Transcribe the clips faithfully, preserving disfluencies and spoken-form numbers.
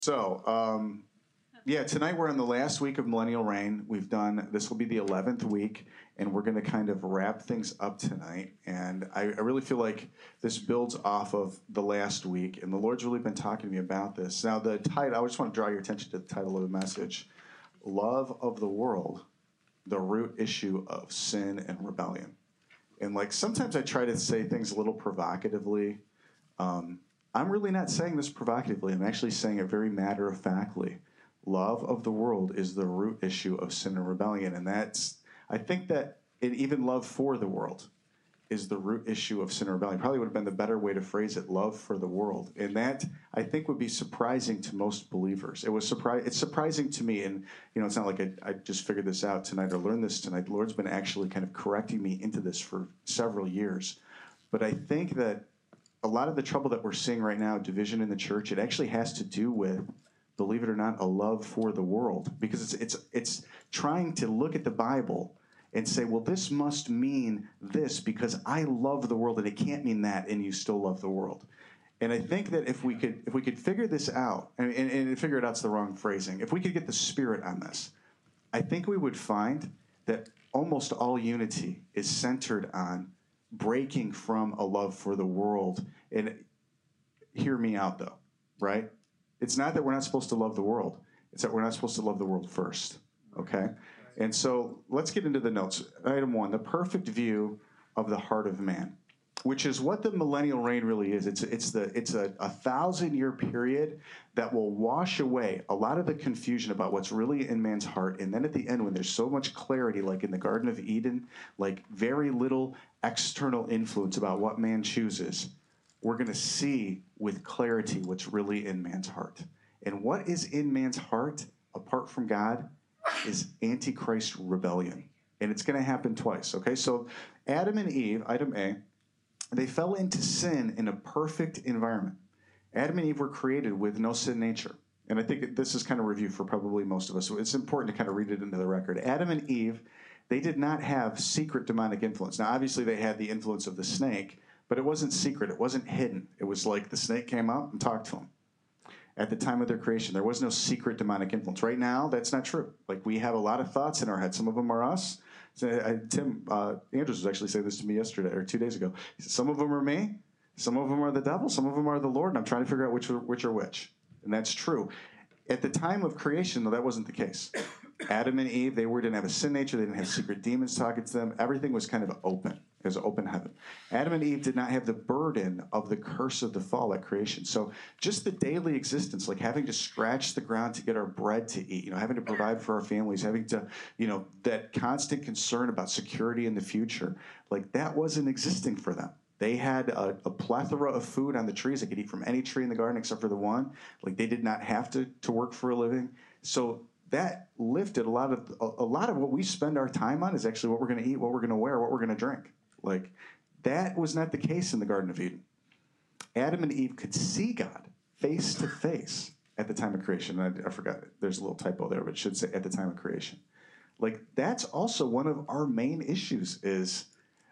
So, um, yeah, tonight we're on the last week of Millennial Reign. We've done, this will be the eleventh week, and we're going to kind of wrap things up tonight. And I, I really feel like this builds off of the last week, and the Lord's really been talking to me about this. Now, the title, I just want to draw your attention to the title of the message, Love of the World, the Root Issue of Sin and Rebellion. And like sometimes I try to say things a little provocatively. Um, I'm really not saying this provocatively. I'm actually saying it very matter-of-factly. Love of the world is the root issue of sin and rebellion. And that's, I think that it, even love for the world is the root issue of sin and rebellion. Probably would have been the better way to phrase it, love for the world. And that, I think, would be surprising to most believers. It was surpri- It's surprising to me, and you know, it's not like I, I just figured this out tonight or learned this tonight. The Lord's been actually kind of correcting me into this for several years. But I think that a lot of the trouble that we're seeing right now, division in the church, it actually has to do with, believe it or not, a love for the world. Because it's it's it's trying to look at the Bible and say, well, this must mean this because I love the world, and it can't mean that, and you still love the world. And I think that if we could if we could figure this out, and, and, and figure it out's the wrong phrasing, if we could get the spirit on this, I think we would find that almost all unity is centered on breaking from a love for the world. And hear me out, though, right? It's not that we're not supposed to love the world. It's that we're not supposed to love the world first, okay? And so let's get into the notes. Item one, the perfect view of the heart of man, which is what the millennial reign really is. It's it's the it's a, a thousand-year period that will wash away a lot of the confusion about what's really in man's heart. And then at the end, when there's so much clarity, like in the Garden of Eden, like very little external influence about what man chooses, we're going to see with clarity what's really in man's heart. And what is in man's heart, apart from God, is Antichrist rebellion. And it's going to happen twice, okay? So Adam and Eve, item A, they fell into sin in a perfect environment. Adam and Eve were created with no sin nature. And I think this is kind of review for probably most of us. So it's important to kind of read it into the record. Adam and Eve, they did not have secret demonic influence. Now, obviously, they had the influence of the snake, but it wasn't secret. It wasn't hidden. It was like the snake came up and talked to them. At the time of their creation, there was no secret demonic influence. Right now, that's not true. Like, we have a lot of thoughts in our head. Some of them are us. So, I, Tim uh, Andrews was actually saying this to me yesterday or two days ago. He said, some of them are me. Some of them are the devil. Some of them are the Lord. And I'm trying to figure out which are, which are which. And that's true. At the time of creation, though, that wasn't the case. Adam and Eve, they were, didn't have a sin nature. They didn't have secret demons talking to them. Everything was kind of open. It was open heaven. Adam and Eve did not have the burden of the curse of the fall at creation. So just the daily existence, like having to scratch the ground to get our bread to eat, you know, having to provide for our families, having to, you know, that constant concern about security in the future, like that wasn't existing for them. They had a, a plethora of food on the trees. They could eat from any tree in the garden except for the one. Like they did not have to, to work for a living. So that lifted a lot of a, a lot of what we spend our time on is actually what we're going to eat, what we're going to wear, what we're going to drink. Like that was not the case in the Garden of Eden. Adam and Eve could see God face to face at the time of creation. I, I forgot, there's a little typo there, but it should say at the time of creation. Like that's also one of our main issues is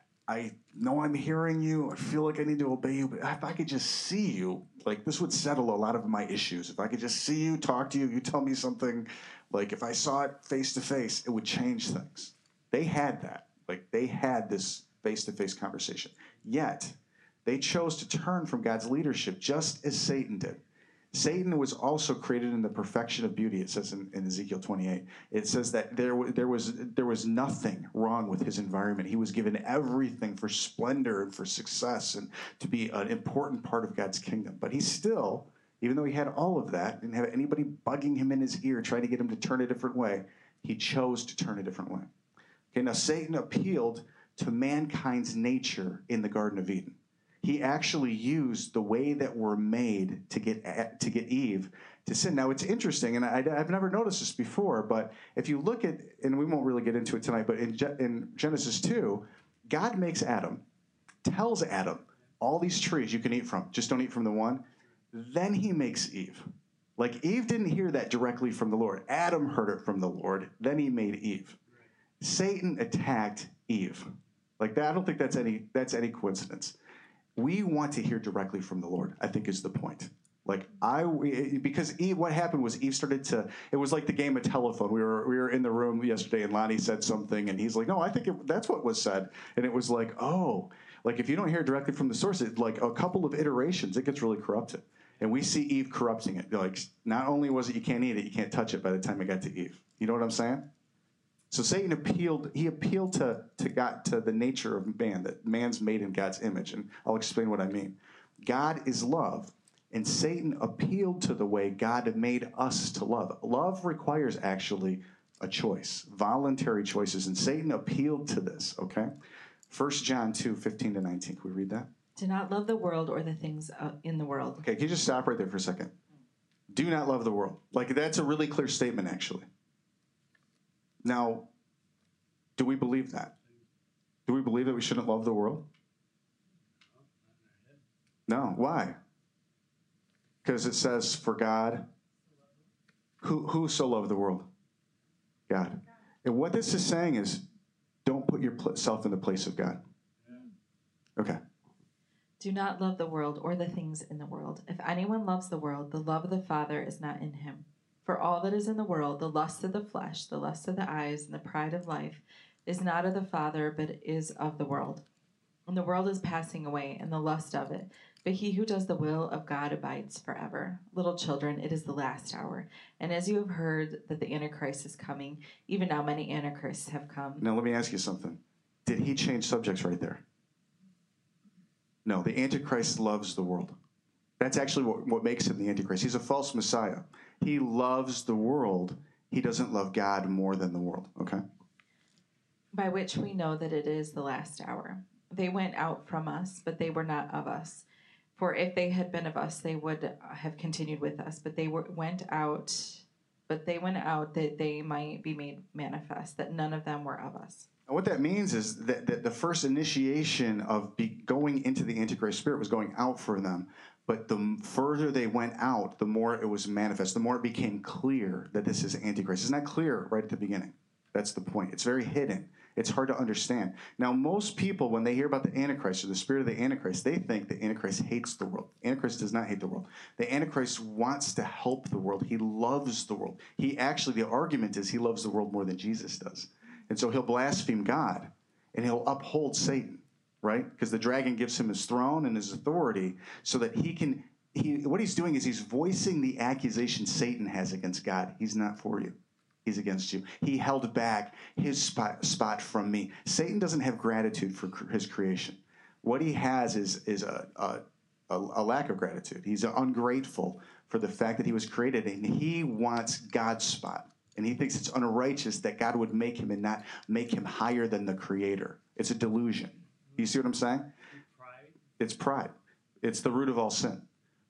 I know I'm hearing you. I feel like I need to obey you, but if I could just see you, like this would settle a lot of my issues. If I could just see you, talk to you, you tell me something, like if I saw it face to face, it would change things. They had that. Like they had this face-to-face conversation. Yet, they chose to turn from God's leadership just as Satan did. Satan was also created in the perfection of beauty, it says in, in Ezekiel twenty-eight. It says that there, there, was, there was nothing wrong with his environment. He was given everything for splendor and for success and to be an important part of God's kingdom. But he still, even though he had all of that, didn't have anybody bugging him in his ear trying to get him to turn a different way, he chose to turn a different way. Okay, now Satan appealed to mankind's nature in the Garden of Eden. He actually used the way that we're made to get at, to get Eve to sin. Now, it's interesting, and I, I've never noticed this before, but if you look at, and we won't really get into it tonight, but in, in Genesis two, God makes Adam, tells Adam, all these trees you can eat from, just don't eat from the one. Then he makes Eve. Like, Eve didn't hear that directly from the Lord. Adam heard it from the Lord. Then he made Eve. Satan attacked Eve. Like that, I don't think that's any that's any coincidence. We want to hear directly from the Lord, I think is the point. Like I, because Eve, what happened was Eve started to. It was like the game of telephone. We were we were in the room yesterday, and Lonnie said something, and he's like, "No, I think it, that's what was said." And it was like, "Oh, like if you don't hear directly from the source, it, like a couple of iterations, it gets really corrupted." And we see Eve corrupting it. Like not only was it you can't eat it, you can't touch it. By the time it got to Eve, you know what I'm saying? So Satan appealed. He appealed to to God, to the nature of man, that man's made in God's image, and I'll explain what I mean. God is love. And Satan appealed to the way God made us to love. Love requires actually a choice, voluntary choices. And Satan appealed to this, okay? First John two, fifteen to nineteen. Can we read that? Do not love the world or the things uh, in the world. Okay, can you just stop right there for a second? Do not love the world. Like, that's a really clear statement, actually. Now, do we believe that? Do we believe that we shouldn't love the world? No. Why? Because it says, for God, who, who so loved the world? God. And what this is saying is, don't put yourself in the place of God. Okay. Do not love the world or the things in the world. If anyone loves the world, the love of the Father is not in him. For all that is in the world, the lust of the flesh, the lust of the eyes, and the pride of life, is not of the Father, but is of the world. And the world is passing away, and the lust of it. But he who does the will of God abides forever. Little children, it is the last hour. And as you have heard that the Antichrist is coming, even now many Antichrists have come. Now let me ask you something. Did he change subjects right there? No, the Antichrist loves the world. That's actually what, what makes him the Antichrist. He's a false Messiah. He loves the world. He doesn't love God more than the world, okay? By which we know that it is the last hour. They went out from us, but they were not of us. For if they had been of us, they would have continued with us. But they were, went out, but they went out that they might be made manifest, that none of them were of us. And what that means is that, that the first initiation of be going into the Antichrist spirit was going out for them. But the further they went out, the more it was manifest, the more it became clear that this is Antichrist. It's not clear right at the beginning. That's the point. It's very hidden. It's hard to understand. Now, most people, when they hear about the Antichrist or the spirit of the Antichrist, they think the Antichrist hates the world. Antichrist does not hate the world. The Antichrist wants to help the world. He loves the world. He actually, the argument is he loves the world more than Jesus does. And so he'll blaspheme God, and he'll uphold Satan, right? Because the dragon gives him his throne and his authority so that he can, he, what he's doing is he's voicing the accusation Satan has against God. He's not for you. He's against you. He held back his spot, spot from me. Satan doesn't have gratitude for cr- his creation. What he has is, is a, a, a lack of gratitude. He's ungrateful for the fact that he was created, and he wants God's spot. And he thinks it's unrighteous that God would make him and not make him higher than the Creator. It's a delusion. You see what I'm saying? Pride. It's pride. It's the root of all sin.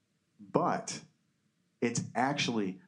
But it's actually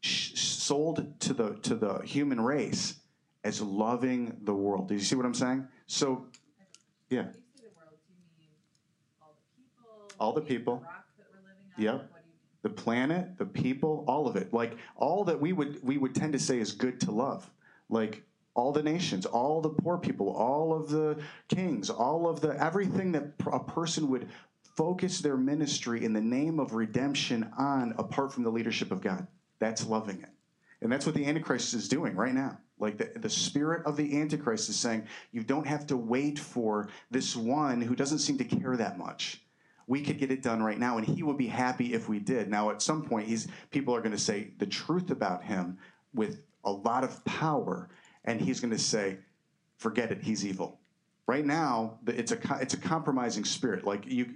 sold to the to the human race as loving the world. Do you see what I'm saying? So, yeah. When you say the world, do you mean all the people? All the Do you mean people. The rock that we're living on? Yep. What do you mean? The planet, the people, all of it. Like all that we would we would tend to say is good to love. Like all the nations, all the poor people, all of the kings, all of the everything that a person would focus their ministry in the name of redemption on apart from the leadership of God. That's loving it. And that's what the Antichrist is doing right now. Like the, the spirit of the Antichrist is saying, you don't have to wait for this one who doesn't seem to care that much. We could get it done right now, and he would be happy if we did. Now, at some point, he's, people are going to say the truth about him with a lot of power, and he's going to say, forget it, he's evil. Right now, it's a, it's a compromising spirit. Like you,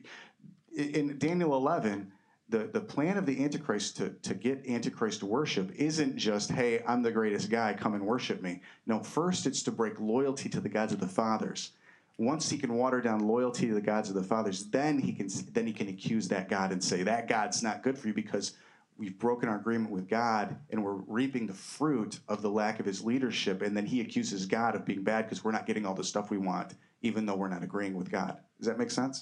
in Daniel eleven, The, the plan of the Antichrist to, to get Antichrist worship isn't just, hey, I'm the greatest guy, come and worship me. No, first it's to break loyalty to the gods of the fathers. Once he can water down loyalty to the gods of the fathers, then he can then he can accuse that God and say, that God's not good for you because we've broken our agreement with God and we're reaping the fruit of the lack of his leadership. And then he accuses God of being bad because we're not getting all the stuff we want, even though we're not agreeing with God. Does that make sense?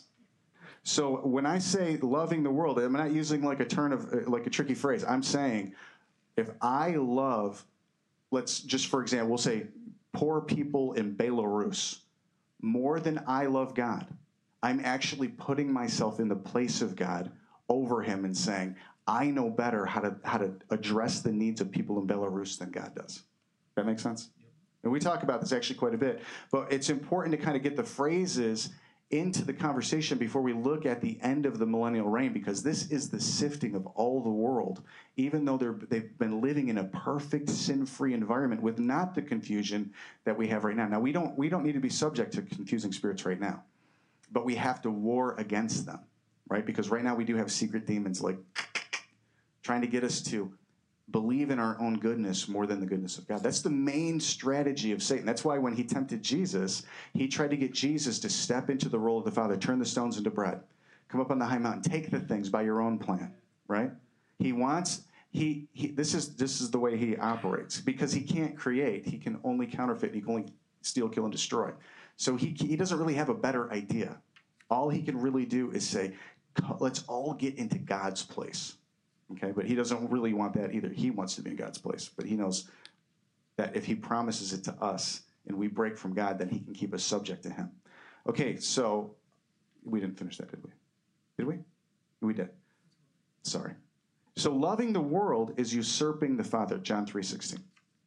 So when I say loving the world, I'm not using like a turn of like a tricky phrase. I'm saying if I love, let's just for example, we'll say poor people in Belarus more than I love God. I'm actually putting myself in the place of God over him and saying, I know better how to how to address the needs of people in Belarus than God does. That makes sense? Yep. And we talk about this actually quite a bit, but it's important to kind of get the phrases into the conversation before we look at the end of the millennial reign, because this is the sifting of all the world, even though they're, they've been living in a perfect sin-free environment with not the confusion that we have right now. Now, we don't, we don't need to be subject to confusing spirits right now, but we have to war against them, right? Because right now we do have secret demons like trying to get us to believe in our own goodness more than the goodness of God. That's the main strategy of Satan. That's why when he tempted Jesus, he tried to get Jesus to step into the role of the Father, turn the stones into bread, come up on the high mountain, take the things by your own plan, right? He wants, he, he this is this is the way he operates, because he can't create. He can only counterfeit. He can only steal, kill, and destroy. So he he doesn't really have a better idea. All he can really do is say, let's all get into God's place. Okay, but he doesn't really want that either. He wants to be in God's place, but he knows that if he promises it to us and we break from God, then he can keep us subject to him. Okay, so we didn't finish that, did we? Did we? We did. Sorry. So loving the world is usurping the Father, John three sixteen.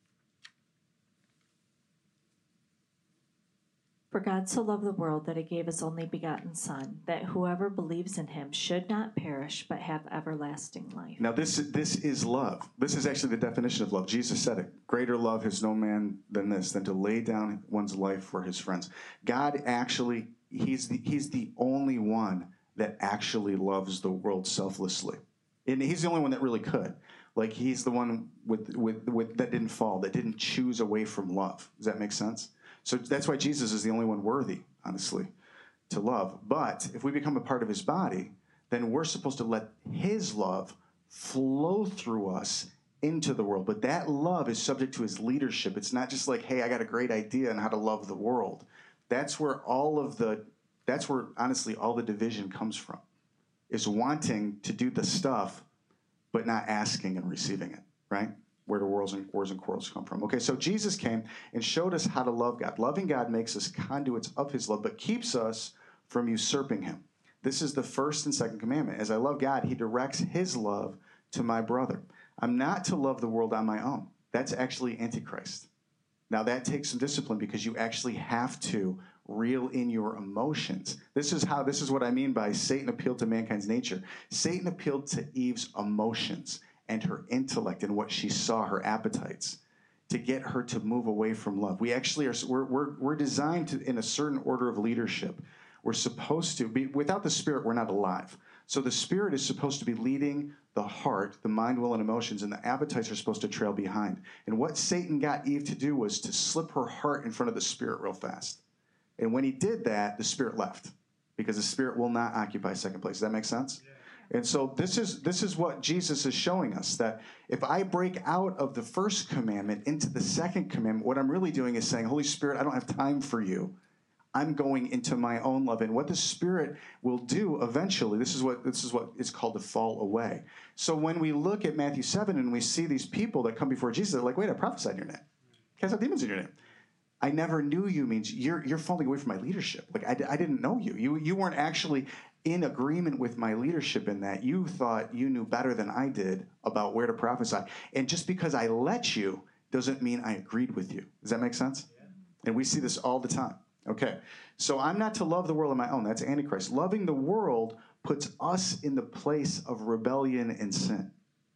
For God so loved the world that he gave his only begotten Son, that whoever believes in him should not perish, but have everlasting life. Now, this, this is love. This is actually the definition of love. Jesus said it. Greater love has no man than this, than to lay down one's life for his friends. God actually, he's the, he's the only one that actually loves the world selflessly. And he's the only one that really could. Like, he's the one with, with, with that didn't fall, that didn't choose away from love. Does that make sense? So that's why Jesus is the only one worthy, honestly, to love. But if we become a part of his body, then we're supposed to let his love flow through us into the world. But that love is subject to his leadership. It's not just like, hey, I got a great idea on how to love the world. That's where all of the, that's where, honestly, all the division comes from, is wanting to do the stuff, but not asking and receiving it, right? Where do wars and, wars and quarrels come from? Okay, so Jesus came and showed us how to love God. Loving God makes us conduits of his love, but keeps us from usurping him. This is the first and second commandment. As I love God, he directs his love to my brother. I'm not to love the world on my own. That's actually Antichrist. Now, that takes some discipline, because you actually have to reel in your emotions. This is how, this is what I mean by Satan appealed to mankind's nature. Satan appealed to Eve's emotions and her intellect and what she saw, her appetites, to get her to move away from love. We actually are, we're, we're, we're designed to, in a certain order of leadership. We're supposed to be, without the Spirit, we're not alive. So the Spirit is supposed to be leading the heart, the mind, will, and emotions, and the appetites are supposed to trail behind. And what Satan got Eve to do was to slip her heart in front of the Spirit real fast. And when he did that, the Spirit left, because the Spirit will not occupy second place. Does that make sense? Yeah. And so this is this is what Jesus is showing us, that if I break out of the first commandment into the second commandment, what I'm really doing is saying, Holy Spirit, I don't have time for you. I'm going into my own love. And what the Spirit will do eventually, this is what this is what is called to fall away. So when we look at Matthew seven and we see these people that come before Jesus, they're like, wait, I prophesied in your name. Cast out demons in your name. I never knew you means you're you're falling away from my leadership. Like, I, I didn't know you. You you weren't actually in agreement with my leadership in that. You thought you knew better than I did about where to prophesy. And just because I let you doesn't mean I agreed with you. Does that make sense? Yeah. And we see this all the time. Okay, so I'm not to love the world on my own. That's Antichrist. Loving the world puts us in the place of rebellion and sin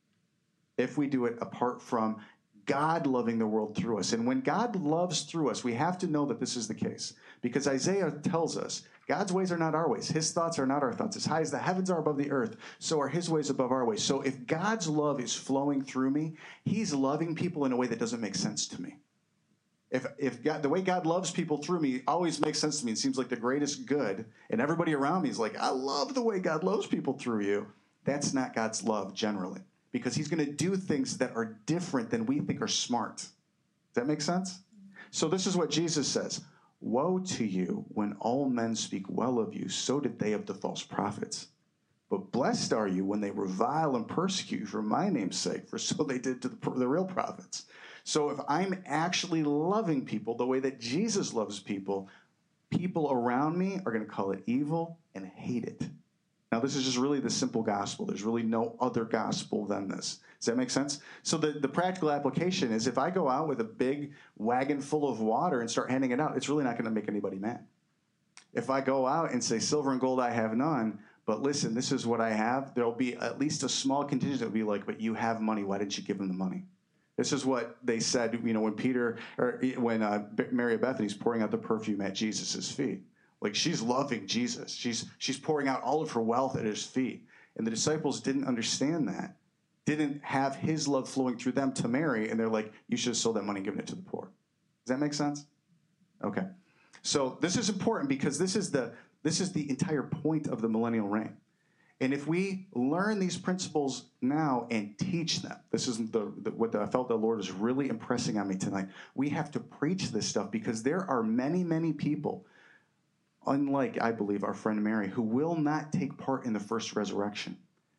if we do it apart from God loving the world through us. And when God loves through us, we have to know that this is the case, because Isaiah tells us God's ways are not our ways. His thoughts are not our thoughts. As high as the heavens are above the earth, so are his ways above our ways. So if God's love is flowing through me, he's loving people in a way that doesn't make sense to me. If if God, the way God loves people through me always makes sense to me, it seems like the greatest good, and everybody around me is like, I love the way God loves people through you, that's not God's love generally, because he's going to do things that are different than we think are smart. Does that make sense? So this is what Jesus says. Woe to you when all men speak well of you, so did they of the false prophets. But blessed are you when they revile and persecute you for my name's sake, for so they did to the, the real prophets. So if I'm actually loving people the way that Jesus loves people, people around me are going to call it evil and hate it. Now, this is just really the simple gospel. There's really no other gospel than this. Does that make sense? So the, the practical application is if I go out with a big wagon full of water and start handing it out, it's really not going to make anybody mad. If I go out and say, silver and gold I have none, but listen, this is what I have, there'll be at least a small contingent that will be like, but you have money, why didn't you give them the money? This is what they said, you know, when Peter, or when uh, Mary of Bethany's pouring out the perfume at Jesus' feet. Like, she's loving Jesus. She's, she's pouring out all of her wealth at his feet. And the disciples didn't understand that, didn't have his love flowing through them to Mary, and they're like, you should have sold that money and given it to the poor. Does that make sense? Okay. So this is important because this is the this is the entire point of the millennial reign. And if we learn these principles now and teach them, this is the, the, what I felt the Lord was really impressing on me tonight. We have to preach this stuff because there are many, many people, unlike, I believe, our friend Mary, who will not take part in the first resurrection.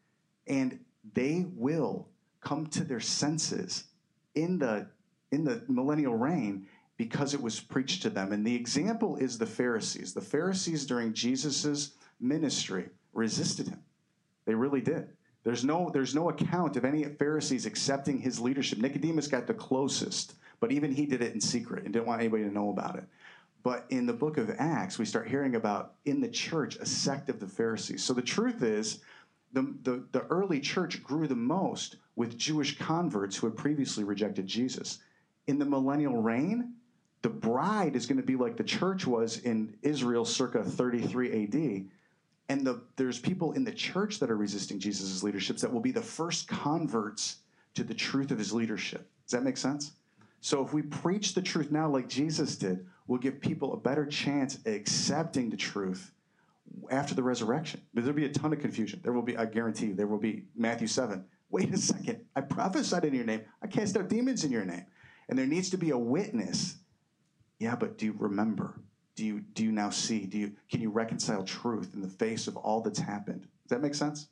And they will come to their senses in the, in the millennial reign because it was preached to them. And the example is the Pharisees. The Pharisees during Jesus' ministry resisted him. They really did. There's no, there's no account of any Pharisees accepting his leadership. Nicodemus got the closest, but even he did it in secret and didn't want anybody to know about it. But in the book of Acts, we start hearing about, in the church, a sect of the Pharisees. So the truth is, the, the, the early church grew the most with Jewish converts who had previously rejected Jesus. In the millennial reign, the bride is going to be like the church was in Israel circa thirty-three A D, and the, there's people in the church that are resisting Jesus' leaderships that will be the first converts to the truth of his leadership. Does that make sense? So if we preach the truth now like Jesus did, we'll give people a better chance at accepting the truth after the resurrection. But there'll be a ton of confusion. There will be, I guarantee you, there will be Matthew seven. Wait a second. I prophesied in your name. I cast out demons in your name. And there needs to be a witness. Yeah, but do you remember? Do you do you now see? Do you can you reconcile truth in the face of all that's happened? Does that make sense?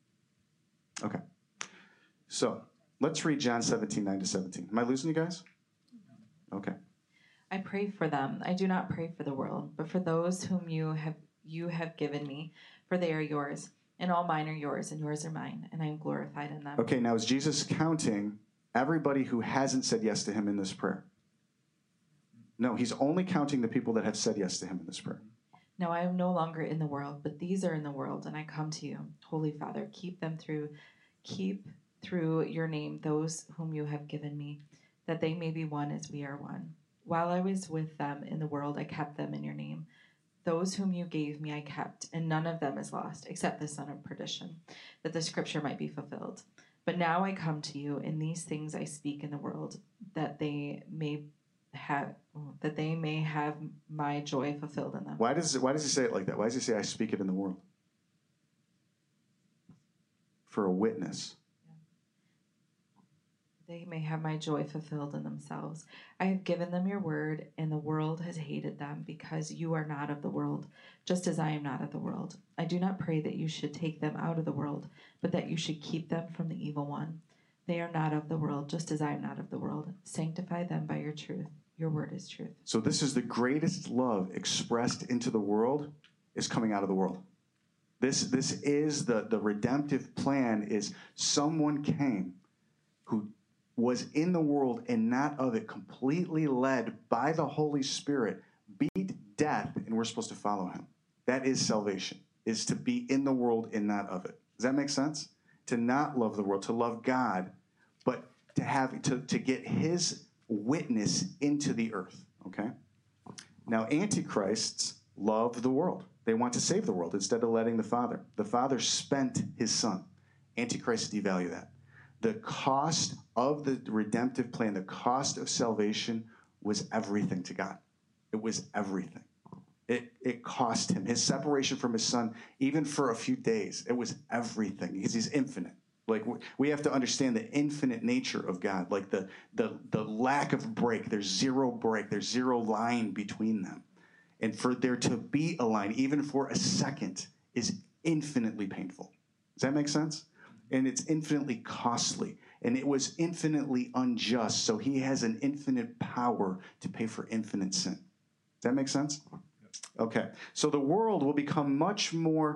Okay. So let's read John seventeen, nine to seventeen. Am I losing you guys? Okay. I pray for them. I do not pray for the world, but for those whom you have you have given me, for they are yours, and all mine are yours, and yours are mine, and I am glorified in them. Okay, now is Jesus counting everybody who hasn't said yes to him in this prayer? No, he's only counting the people that have said yes to him in this prayer. No, I am no longer in the world, but these are in the world, and I come to you. Holy Father, keep them through, keep through your name those whom you have given me, that they may be one as we are one. While I was with them in the world, I kept them in your name. Those whom you gave me I kept, and none of them is lost, except the son of perdition, that the scripture might be fulfilled. But now I come to you, and these things I speak in the world, that they may have that they may have my joy fulfilled in them. Why does it, why does he say it like that? Why does he say, I speak it in the world? For a witness. They may have my joy fulfilled in themselves. I have given them your word, and the world has hated them, because you are not of the world, just as I am not of the world. I do not pray that you should take them out of the world, but that you should keep them from the evil one. They are not of the world, just as I am not of the world. Sanctify them by your truth. Your word is truth. So this is the greatest love expressed into the world is coming out of the world. This, this is the, the redemptive plan is someone came who was in the world and not of it, completely led by the Holy Spirit, beat death, and we're supposed to follow him. That is salvation, is to be in the world and not of it. Does that make sense? To not love the world, to love God, but to have to, to get his witness into the earth, okay? Now, antichrists love the world. They want to save the world instead of letting the Father. The Father spent his Son. Antichrists devalue that. The cost of the redemptive plan, the cost of salvation was everything to God. It was everything. It, it cost him. His separation from his Son, even for a few days, it was everything because he's infinite. Like, we have to understand the infinite nature of God, like the, the, the lack of break. There's zero break. There's zero line between them. And for there to be a line, even for a second, is infinitely painful. Does that make sense? And it's infinitely costly. And it was infinitely unjust. So he has an infinite power to pay for infinite sin. Does that make sense? Okay. So the world will become much more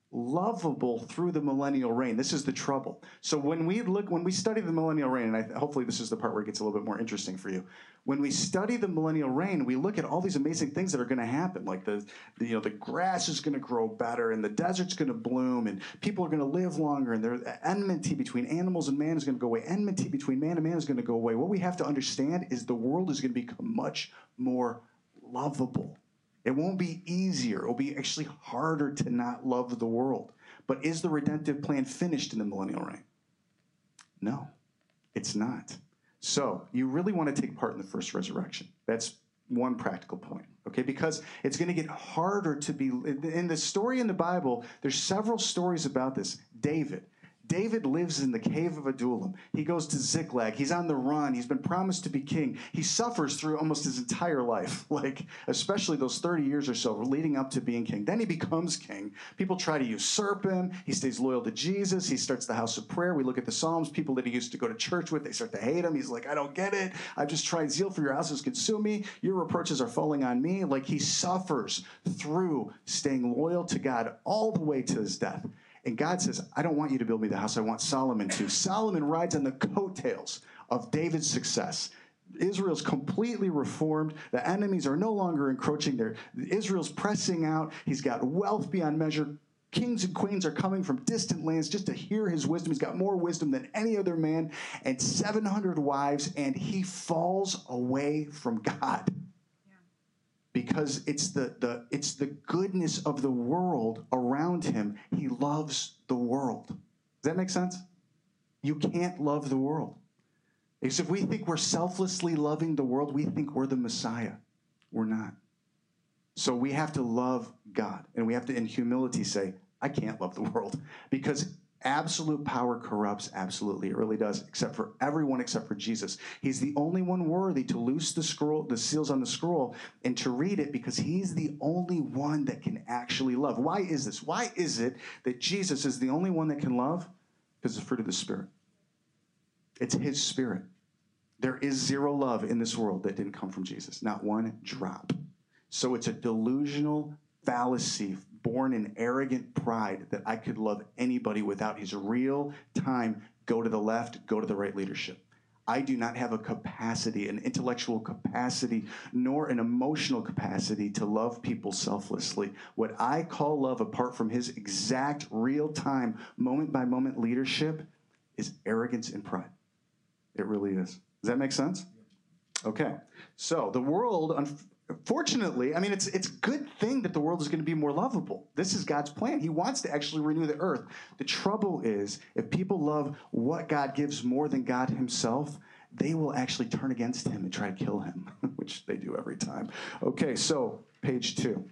lovable through the millennial reign. This is the trouble. So when we look, when we study the millennial reign, and I, hopefully this is the part where it gets a little bit more interesting for you. When we study the millennial reign, we look at all these amazing things that are going to happen. Like the, the, you know, the grass is going to grow better, and the desert's going to bloom, and people are going to live longer, and there's enmity between animals and man is going to go away. Enmity between man and man is going to go away. What we have to understand is the world is going to become much more lovable. It won't be easier. It will be actually harder to not love the world. But is the redemptive plan finished in the millennial reign? No, it's not. So you really want to take part in the first resurrection. That's one practical point, okay? Because it's going to get harder to be... In the story in the Bible, there's several stories about this. David. David lives in the cave of Adullam. He goes to Ziklag. He's on the run. He's been promised to be king. He suffers through almost his entire life, like especially those thirty years or so leading up to being king. Then he becomes king. People try to usurp him. He stays loyal to Jesus. He starts the house of prayer. We look at the Psalms. People that he used to go to church with, they start to hate him. He's like, I don't get it. I've just tried zeal for your house has consumed me. Your reproaches are falling on me. Like he suffers through staying loyal to God all the way to his death. And God says, I don't want you to build me the house. I want Solomon to. Solomon rides on the coattails of David's success. Israel's completely reformed. The enemies are no longer encroaching there. Israel's pressing out. He's got wealth beyond measure. Kings and queens are coming from distant lands just to hear his wisdom. He's got more wisdom than any other man and seven hundred wives, and he falls away from God. Because it's the, the it's the goodness of the world around him. He loves the world. Does that make sense? You can't love the world. Because if we think we're selflessly loving the world, we think we're the Messiah. We're not. So we have to love God. And we have to, in humility, say, I can't love the world. Because absolute power corrupts, absolutely. It really does, except for everyone except for Jesus. He's the only one worthy to loose the scroll, the seals on the scroll, and to read it because he's the only one that can actually love. Why is this? Why is it that Jesus is the only one that can love? Because it's the fruit of the Spirit. It's his Spirit. There is zero love in this world that didn't come from Jesus. Not one drop. So it's a delusional fallacy born in arrogant pride that I could love anybody without his real time, go to the left, go to the right leadership. I do not have a capacity, an intellectual capacity, nor an emotional capacity to love people selflessly. What I call love apart from his exact real-time, moment-by-moment leadership is arrogance and pride. It really is. Does that make sense? Okay. So the world... Fortunately, I mean, it's it's a good thing that the world is going to be more lovable. This is God's plan. He wants to actually renew the earth. The trouble is, if people love what God gives more than God himself, they will actually turn against him and try to kill him, which they do every time. Okay, so page two.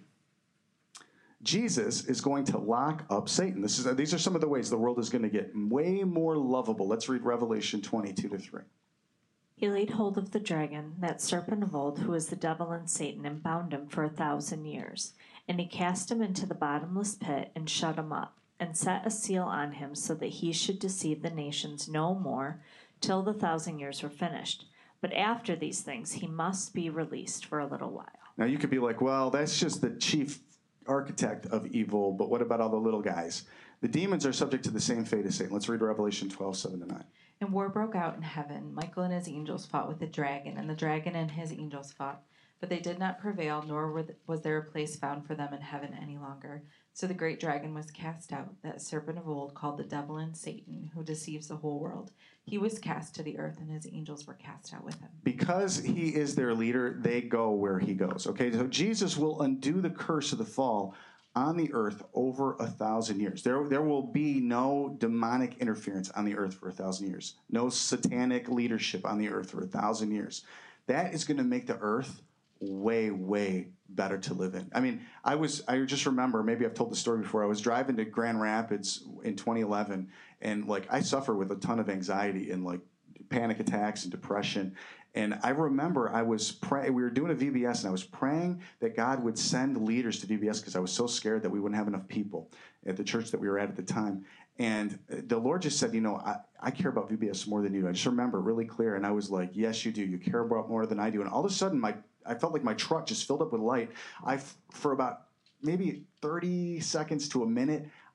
Jesus is going to lock up Satan. This is These are some of the ways the world is going to get way more lovable. Let's read Revelation twenty-two to three. He laid hold of the dragon, that serpent of old, who is the devil and Satan, and bound him for a thousand years. And he cast him into the bottomless pit, and shut him up, and set a seal on him, so that he should deceive the nations no more, till the thousand years were finished. But after these things he must be released for a little while. Now you could be like, well, that's just the chief architect of evil, but what about all the little guys? The demons are subject to the same fate as Satan. Let's read Revelation twelve, seven to nine. And war broke out in heaven. Michael and his angels fought with the dragon, and the dragon and his angels fought. But they did not prevail, nor was there a place found for them in heaven any longer. So the great dragon was cast out, that serpent of old, called the devil and Satan, who deceives the whole world. He was cast to the earth, and his angels were cast out with him. Because he is their leader, they go where he goes. Okay, so Jesus will undo the curse of the fall on the earth over a thousand years. There, there will be no demonic interference on the earth for a thousand years. No satanic leadership on the earth for a thousand years. That is going to make the earth way, way better to live in. I mean, I was, I just remember, maybe I've told the story before, I was driving to Grand Rapids in twenty eleven, and like I suffer with a ton of anxiety and like panic attacks and depression. And I remember I was praying, we were doing a V B S, and I was praying that God would send leaders to V B S because I was so scared that we wouldn't have enough people at the church that we were at at the time. And the Lord just said, you know, I, I care about V B S more than you do. I just remember really clear. And I was like, yes, you do. You care about more than I do. And all of a sudden, my I felt like my truck just filled up with light. I, for about maybe thirty seconds to a minute,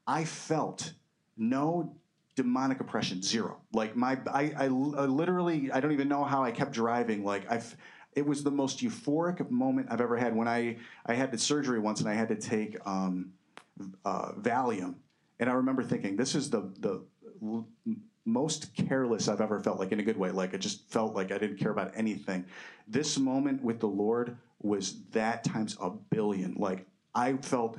I felt no demonic oppression, zero. Like my, I, I, I literally, I don't even know how I kept driving. Like I, it was the most euphoric moment I've ever had. When I, I had the surgery once, and I had to take um, uh, Valium, and I remember thinking, this is the the l- most careless I've ever felt, like in a good way. Like it just felt like I didn't care about anything. This moment with the Lord was that times a billion. Like I felt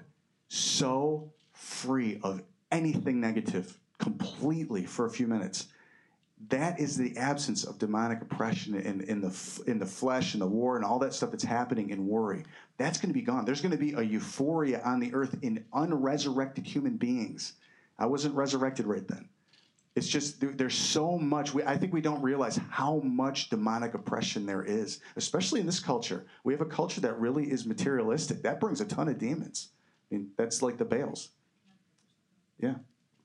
so free of anything negative completely for a few minutes. That is the absence of demonic oppression in, in the in the flesh and the war and all that stuff that's happening in worry. That's going to be gone. There's going to be a euphoria on the earth in unresurrected human beings. I wasn't resurrected right then. It's just there, there's so much. We, I think we don't realize how much demonic oppression there is, especially in this culture. We have a culture that really is materialistic. That brings a ton of demons. I mean, that's like the Baals. Yeah.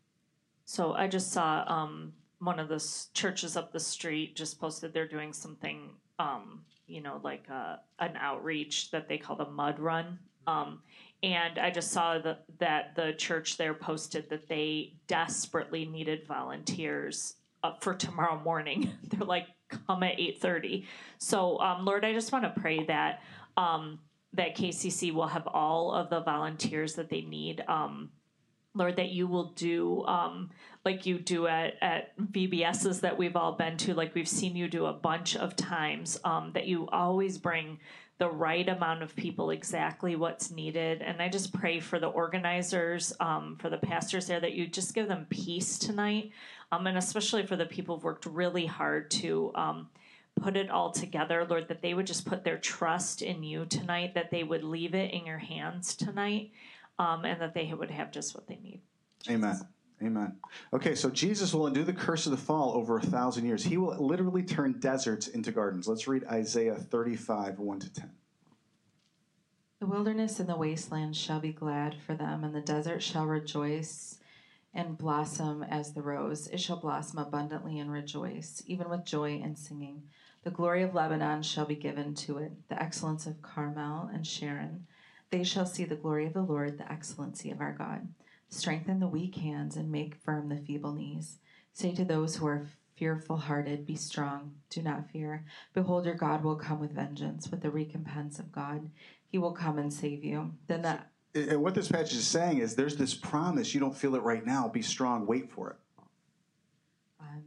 So I just saw um, one of the s- churches up the street just posted they're doing something, um, you know, like uh, an outreach that they call the Mud Run. Um, and I just saw the, that the church there posted that they desperately needed volunteers uh, for tomorrow morning. They're like, come at eight thirty. So, um, Lord, I just want to pray that um, that K C C will have all of the volunteers that they need. Um, Lord, that you will do um, like you do at, at V B S's that we've all been to, like we've seen you do a bunch of times, um, that you always bring the right amount of people, exactly what's needed. And I just pray for the organizers, um, for the pastors there, that you just give them peace tonight, um, and especially for the people who've worked really hard to um, put it all together, Lord, that they would just put their trust in you tonight, that they would leave it in your hands tonight. Um, and that they would have just what they need. Amen. Amen. Okay, so Jesus will undo the curse of the fall over a thousand years. He will literally turn deserts into gardens. Let's read Isaiah thirty-five, one to ten. The wilderness and the wasteland shall be glad for them, and the desert shall rejoice and blossom as the rose. It shall blossom abundantly and rejoice, even with joy and singing. The glory of Lebanon shall be given to it, the excellence of Carmel and Sharon. They shall see the glory of the Lord, the excellency of our God. Strengthen the weak hands and make firm the feeble knees. Say to those who are fearful-hearted, be strong, do not fear. Behold, your God will come with vengeance, with the recompense of God. He will come and save you. Then the And what this passage is saying is there's this promise. You don't feel it right now. Be strong. Wait for it. um,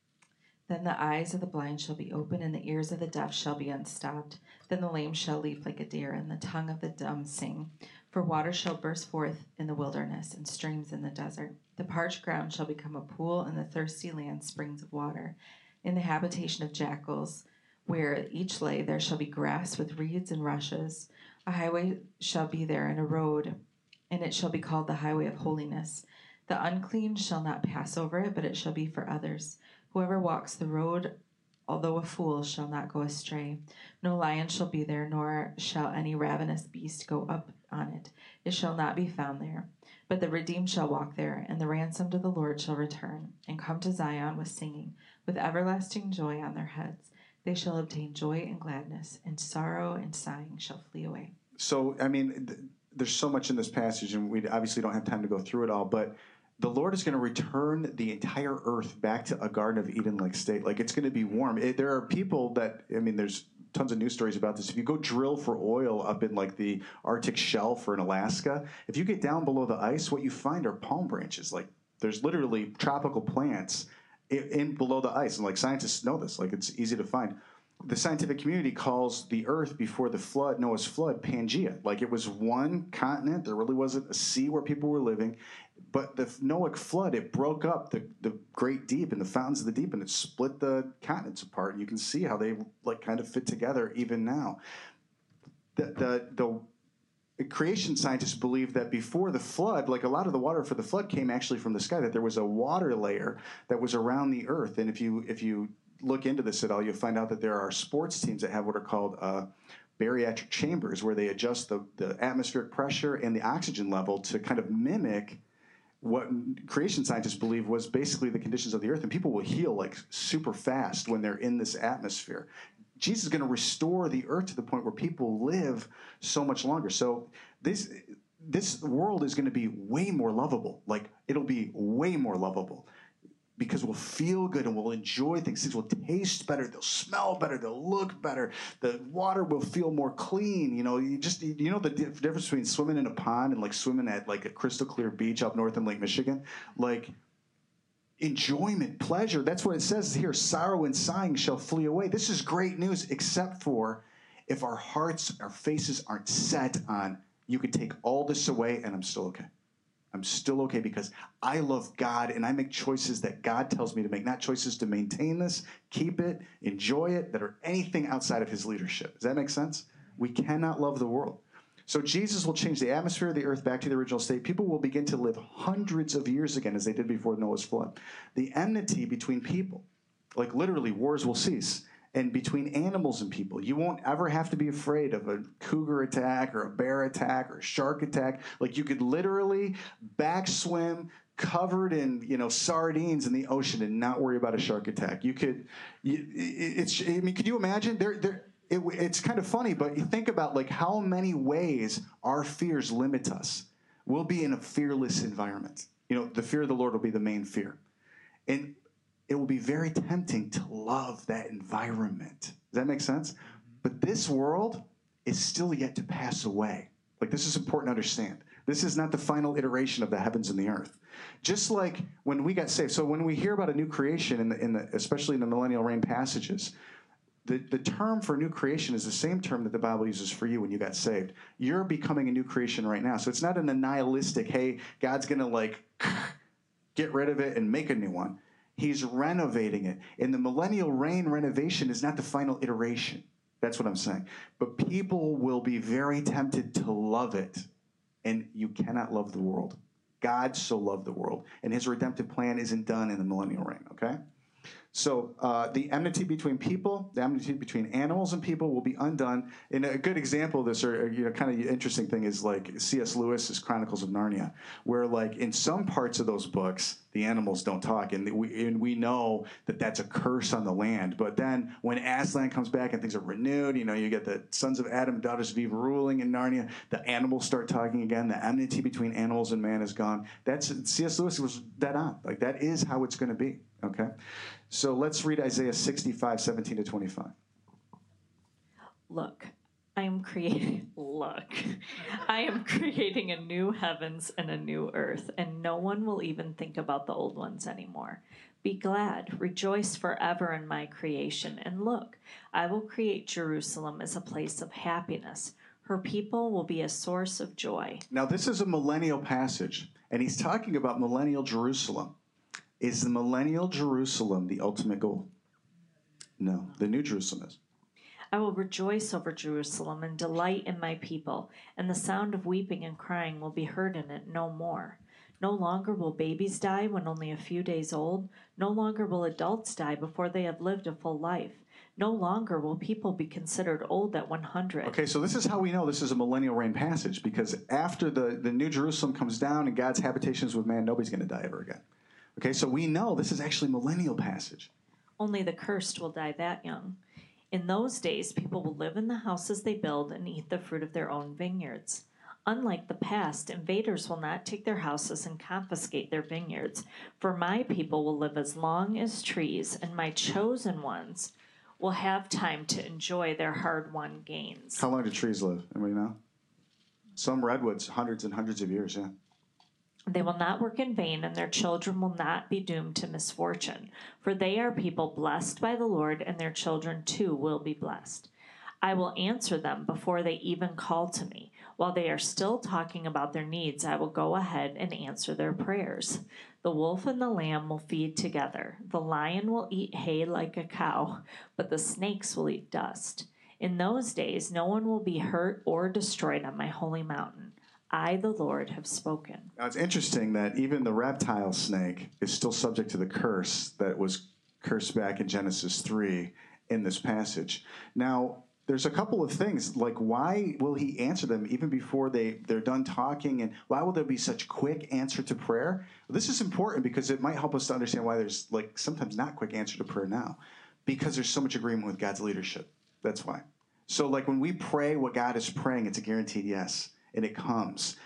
then the eyes of the blind shall be open, and the ears of the deaf shall be unstopped. Then the lame shall leap like a deer, and the tongue of the dumb sing. For water shall burst forth in the wilderness, and streams in the desert. The parched ground shall become a pool, and the thirsty land springs of water. In the habitation of jackals, where each lay, there shall be grass with reeds and rushes. A highway shall be there, and a road, and it shall be called the highway of holiness. The unclean shall not pass over it, but it shall be for others. Whoever walks the road, although a fool, shall not go astray. No lion shall be there, nor shall any ravenous beast go up on it. It shall not be found there. But the redeemed shall walk there, and the ransomed of the Lord shall return, and come to Zion with singing, with everlasting joy on their heads. They shall obtain joy and gladness, and sorrow and sighing shall flee away. So, I mean, th- there's so much in this passage, and we obviously don't have time to go through it all, but the Lord is going to return the entire earth back to a Garden of Eden-like state. Like, it's going to be warm. It, there are people that, I mean, there's tons of news stories about this. If you go drill for oil up in, like, the Arctic shelf or in Alaska, if you get down below the ice, what you find are palm branches. Like, there's literally tropical plants in, in below the ice. And, like, scientists know this. Like, it's easy to find. The scientific community calls the earth before the flood, Noah's flood, Pangea. Like, it was one continent. There really wasn't a sea where people were living. But the Noahic flood, it broke up the, the great deep and the fountains of the deep, and it split the continents apart. And you can see how they, like, kind of fit together even now. The, the, the creation scientists believe that before the flood, like, a lot of the water for the flood came actually from the sky, that there was a water layer that was around the earth. And if you if you look into this at all, you'll find out that there are sports teams that have what are called uh, bariatric chambers, where they adjust the, the atmospheric pressure and the oxygen level to kind of mimic what creation scientists believe was basically the conditions of the earth. And people will heal, like, super fast when they're in this atmosphere. Jesus is going to restore the earth to the point where people live so much longer. So this this world is going to be way more lovable. Like, it'll be way more lovable because we'll feel good and we'll enjoy things. Things will taste better. They'll smell better. They'll look better. The water will feel more clean. You know, you just, you know the difference between swimming in a pond and like swimming at like a crystal clear beach up north in Lake Michigan? Like, enjoyment, pleasure. That's what it says here. Sorrow and sighing shall flee away. This is great news, except for if our hearts, our faces aren't set on, you can take all this away and I'm still okay. I'm still okay because I love God and I make choices that God tells me to make, not choices to maintain this, keep it, enjoy it, that are anything outside of his leadership. Does that make sense? We cannot love the world. So Jesus will change the atmosphere of the earth back to the original state. People will begin to live hundreds of years again as they did before Noah's flood. The enmity between people, like literally wars will cease. And between animals and people, you won't ever have to be afraid of a cougar attack or a bear attack or a shark attack. Like you could literally back swim covered in, you know, sardines in the ocean and not worry about a shark attack. You could, you, it's, I mean, could you imagine? There, there, it, it's kind of funny, but you think about like how many ways our fears limit us. We'll be in a fearless environment. You know, the fear of the Lord will be the main fear. And it will be very tempting to love that environment. Does that make sense? But this world is still yet to pass away. Like, this is important to understand. This is not the final iteration of the heavens and the earth. Just like when we got saved. So when we hear about a new creation, in the, in the, especially in the millennial reign passages, the, the term for new creation is the same term that the Bible uses for you when you got saved. You're becoming a new creation right now. So it's not an nihilistic, hey, God's going to like get rid of it and make a new one. He's renovating it. And the millennial reign renovation is not the final iteration. That's what I'm saying. But people will be very tempted to love it. And you cannot love the world. God so loved the world. And his redemptive plan isn't done in the millennial reign, okay? So uh, the enmity between people, the enmity between animals and people will be undone. And a good example of this, or you know, kind of interesting thing is like C S Lewis's Chronicles of Narnia, where like in some parts of those books, the animals don't talk, and we and we know that that's a curse on the land. But then when Aslan comes back and things are renewed, you know, you get the sons of Adam, daughters of Eve ruling in Narnia. The animals start talking again. The enmity between animals and man is gone. That's C S Lewis was dead on. Like that is how it's going to be. Okay. So let's read Isaiah sixty-five, seventeen to twenty-five. Look, I am creating, look, I am creating a new heavens and a new earth, and no one will even think about the old ones anymore. Be glad, rejoice forever in my creation, and look, I will create Jerusalem as a place of happiness. Her people will be a source of joy. Now, this is a millennial passage, and he's talking about millennial Jerusalem. Is the millennial Jerusalem the ultimate goal? No, the new Jerusalem is. I will rejoice over Jerusalem and delight in my people, and the sound of weeping and crying will be heard in it no more. No longer will babies die when only a few days old. No longer will adults die before they have lived a full life. No longer will people be considered old at one hundred. Okay, so this is how we know this is a millennial reign passage, because after the, the new Jerusalem comes down and God's habitations with man, nobody's going to die ever again. Okay, so we know this is actually a millennial passage. Only the cursed will die that young. In those days, people will live in the houses they build and eat the fruit of their own vineyards. Unlike the past, invaders will not take their houses and confiscate their vineyards, for my people will live as long as trees, and my chosen ones will have time to enjoy their hard-won gains. How long do trees live? Anybody know? Some redwoods, hundreds and hundreds of years, yeah. They will not work in vain, and their children will not be doomed to misfortune. For they are people blessed by the Lord, and their children too will be blessed. I will answer them before they even call to me. While they are still talking about their needs, I will go ahead and answer their prayers. The wolf and the lamb will feed together. The lion will eat hay like a cow, but the snakes will eat dust. In those days, no one will be hurt or destroyed on my holy mountain. I, the Lord, have spoken. Now, it's interesting that even the reptile snake is still subject to the curse that was cursed back in Genesis three in this passage. Now, there's a couple of things, like why will he answer them even before they, they're done talking, and why will there be such quick answer to prayer? Well, this is important because it might help us to understand why there's like sometimes not quick answer to prayer now, because there's so much agreement with God's leadership. That's why. So like when we pray what God is praying, it's a guaranteed yes. And it comes.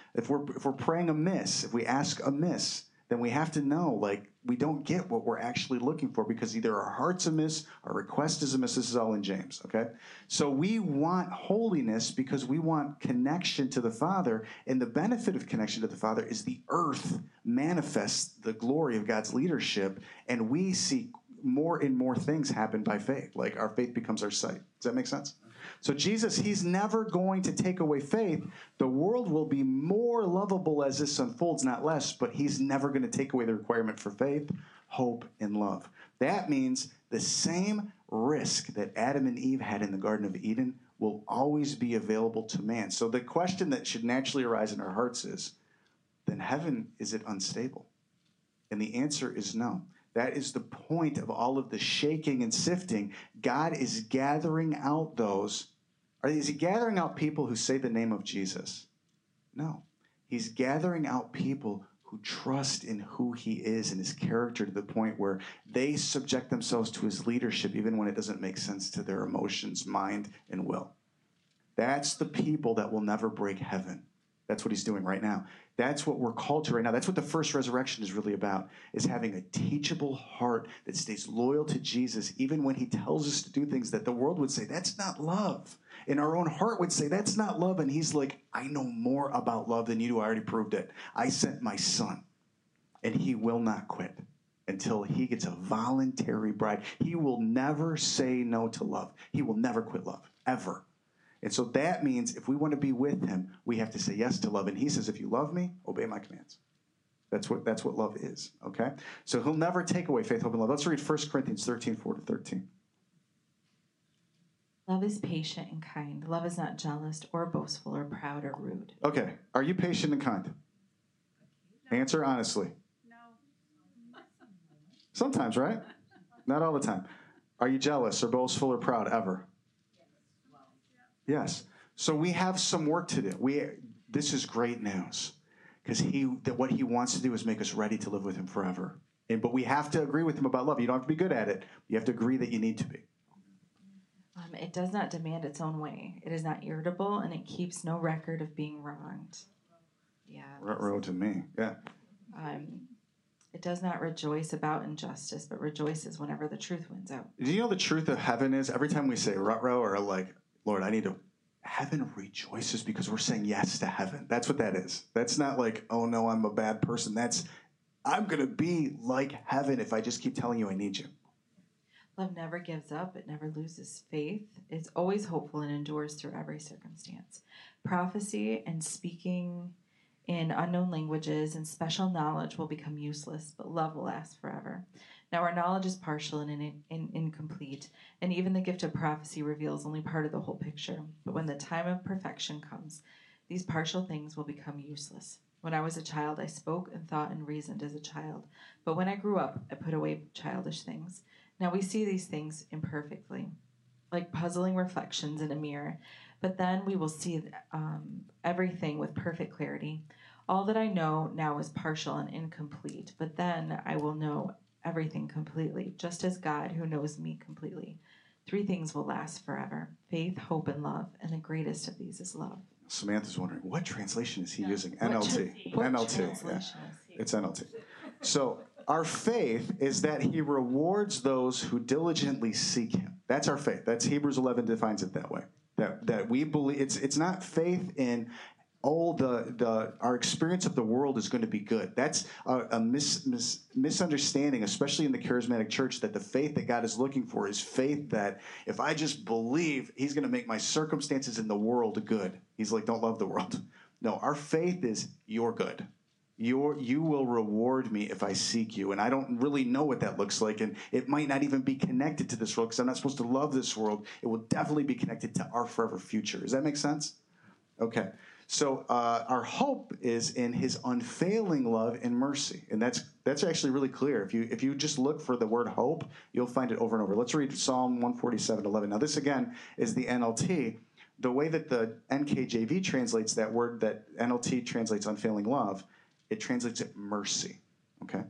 If we're if we're praying amiss, if we ask amiss, then we have to know, like, we don't get what we're actually looking for because either our heart's amiss, our request is amiss. This is all in James, okay? So we want holiness because we want connection to the Father, and the benefit of connection to the Father is the earth manifests the glory of God's leadership, and we see more and more things happen by faith. Like, our faith becomes our sight. Does that make sense? So Jesus, he's never going to take away faith. The world will be more lovable as this unfolds, not less, but he's never going to take away the requirement for faith, hope, and love. That means the same risk that Adam and Eve had in the Garden of Eden will always be available to man. So the question that should naturally arise in our hearts is, then heaven, is it unstable? And the answer is no. That is the point of all of the shaking and sifting. God is gathering out those. Or is he gathering out people who say the name of Jesus? No. He's gathering out people who trust in who he is and his character to the point where they subject themselves to his leadership even when it doesn't make sense to their emotions, mind, and will. That's the people that will never break heaven. That's what he's doing right now. That's what we're called to right now. That's what the first resurrection is really about, is having a teachable heart that stays loyal to Jesus even when he tells us to do things that the world would say, that's not love. And our own heart would say, that's not love. And he's like, I know more about love than you do. I already proved it. I sent my son, and he will not quit until he gets a voluntary bride. He will never say no to love. He will never quit love, ever. And so that means if we want to be with him, we have to say yes to love. And he says, if you love me, obey my commands. That's what that's what love is, okay? So he'll never take away faith, hope, and love. Let's read First Corinthians thirteen, four to thirteen. Love is patient and kind. Love is not jealous or boastful or proud or rude. Okay, are you patient and kind? Answer honestly. No. Sometimes, right? Not all the time. Are you jealous or boastful or proud ever? Yes. So we have some work to do. We this is great news because he that what he wants to do is make us ready to live with him forever. And but we have to agree with him about love. You don't have to be good at it. You have to agree that you need to be. Um, it does not demand its own way. It is not irritable, and it keeps no record of being wronged. Yeah. Road to me. Yeah. Um, it does not rejoice about injustice, but rejoices whenever the truth wins out. Do you know the truth of heaven is every time we say rut-row or like, Lord, I need to, heaven rejoices because we're saying yes to heaven. That's what that is. That's not like, oh no, I'm a bad person. That's, I'm going to be like heaven if I just keep telling you I need you. Love never gives up. It never loses faith. It's always hopeful and endures through every circumstance. Prophecy and speaking in unknown languages and special knowledge will become useless, but love will last forever. Now, our knowledge is partial and in, in, incomplete, and even the gift of prophecy reveals only part of the whole picture. But when the time of perfection comes, these partial things will become useless. When I was a child, I spoke and thought and reasoned as a child. But when I grew up, I put away childish things. Now we see these things imperfectly, like puzzling reflections in a mirror. But then we will see um, everything with perfect clarity. All that I know now is partial and incomplete, but then I will know everything completely, just as God who knows me completely. Three things will last forever: faith, hope, and love, and the greatest of these is love. Samantha's wondering, what translation is he Yeah. using? What N L T. tra- what N L T. translation Yeah. is he? It's N L T. So our faith is that he rewards those who diligently seek him. That's our faith. That's Hebrews eleven defines it that way. That that we believe it's it's not faith in oh the the our experience of the world is going to be good. That's a, a mis, mis, misunderstanding, especially in the charismatic church, that the faith that God is looking for is faith that if I just believe, he's going to make my circumstances in the world good. He's like, don't love the world. No, our faith is you're good. You're, you will reward me if I seek you. And I don't really know what that looks like. And it might not even be connected to this world because I'm not supposed to love this world. It will definitely be connected to our forever future. Does that make sense? Okay. So uh, our hope is in his unfailing love and mercy. And that's that's actually really clear. If you if you just look for the word hope, you'll find it over and over. Let's read Psalm one forty-seven, eleven. Now this again is the N L T. The way that the N K J V translates that word that N L T translates unfailing love, it translates it mercy. Okay?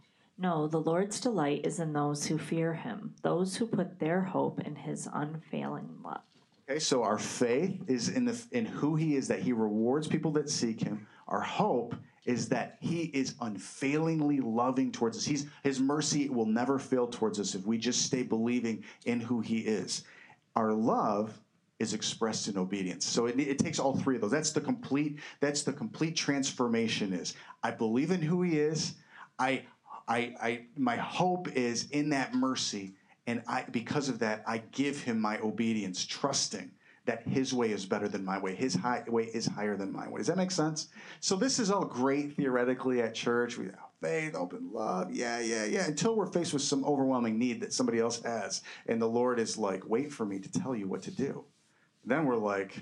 No, the Lord's delight is in those who fear him, those who put their hope in his unfailing love. Okay, so our faith is in the in who he is, that he rewards people that seek him. Our hope is that he is unfailingly loving towards us. He's, his mercy will never fail towards us if we just stay believing in who he is. Our love is expressed in obedience. So it, it takes all three of those. That's the complete, that's the complete transformation is, I believe in who he is. I, I, I, my hope is in that mercy. And I, because of that, I give him my obedience, trusting that his way is better than my way. His high, way is higher than my way. Does that make sense? So this is all great theoretically at church. We have faith, open love, yeah, yeah, yeah, until we're faced with some overwhelming need that somebody else has. And the Lord is like, wait for me to tell you what to do. Then we're like,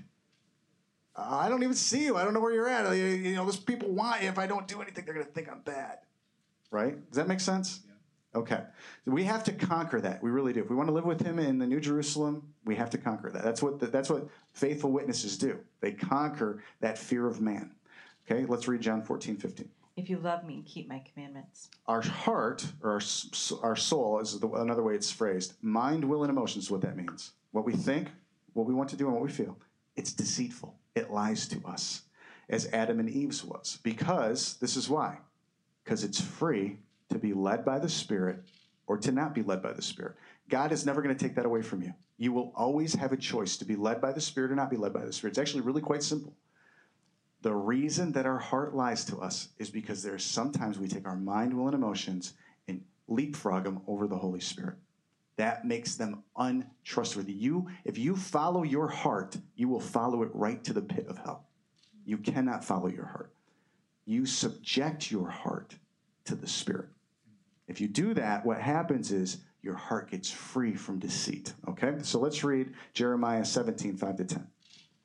I don't even see you. I don't know where you're at. You know, those people want you. If I don't do anything, they're going to think I'm bad. Right? Does that make sense? Yeah. Okay. So we have to conquer that. We really do. If we want to live with him in the New Jerusalem, we have to conquer that. That's what the, that's what faithful witnesses do. They conquer that fear of man. Okay, let's read John fourteen fifteen. If you love me, keep my commandments. Our heart, or our, our soul, is the, another way it's phrased. Mind, will, and emotions is what that means. What we think, what we want to do, and what we feel. It's deceitful. It lies to us, as Adam and Eve's was. Because, this is why. Because it's free to be led by the Spirit or to not be led by the Spirit. God is never going to take that away from you. You will always have a choice to be led by the Spirit or not be led by the Spirit. It's actually really quite simple. The reason that our heart lies to us is because there's sometimes we take our mind, will, and emotions and leapfrog them over the Holy Spirit. That makes them untrustworthy. You, if you follow your heart, you will follow it right to the pit of hell. You cannot follow your heart. You subject your heart to the Spirit. If you do that, what happens is your heart gets free from deceit. Okay? So let's read Jeremiah seventeen, five to ten.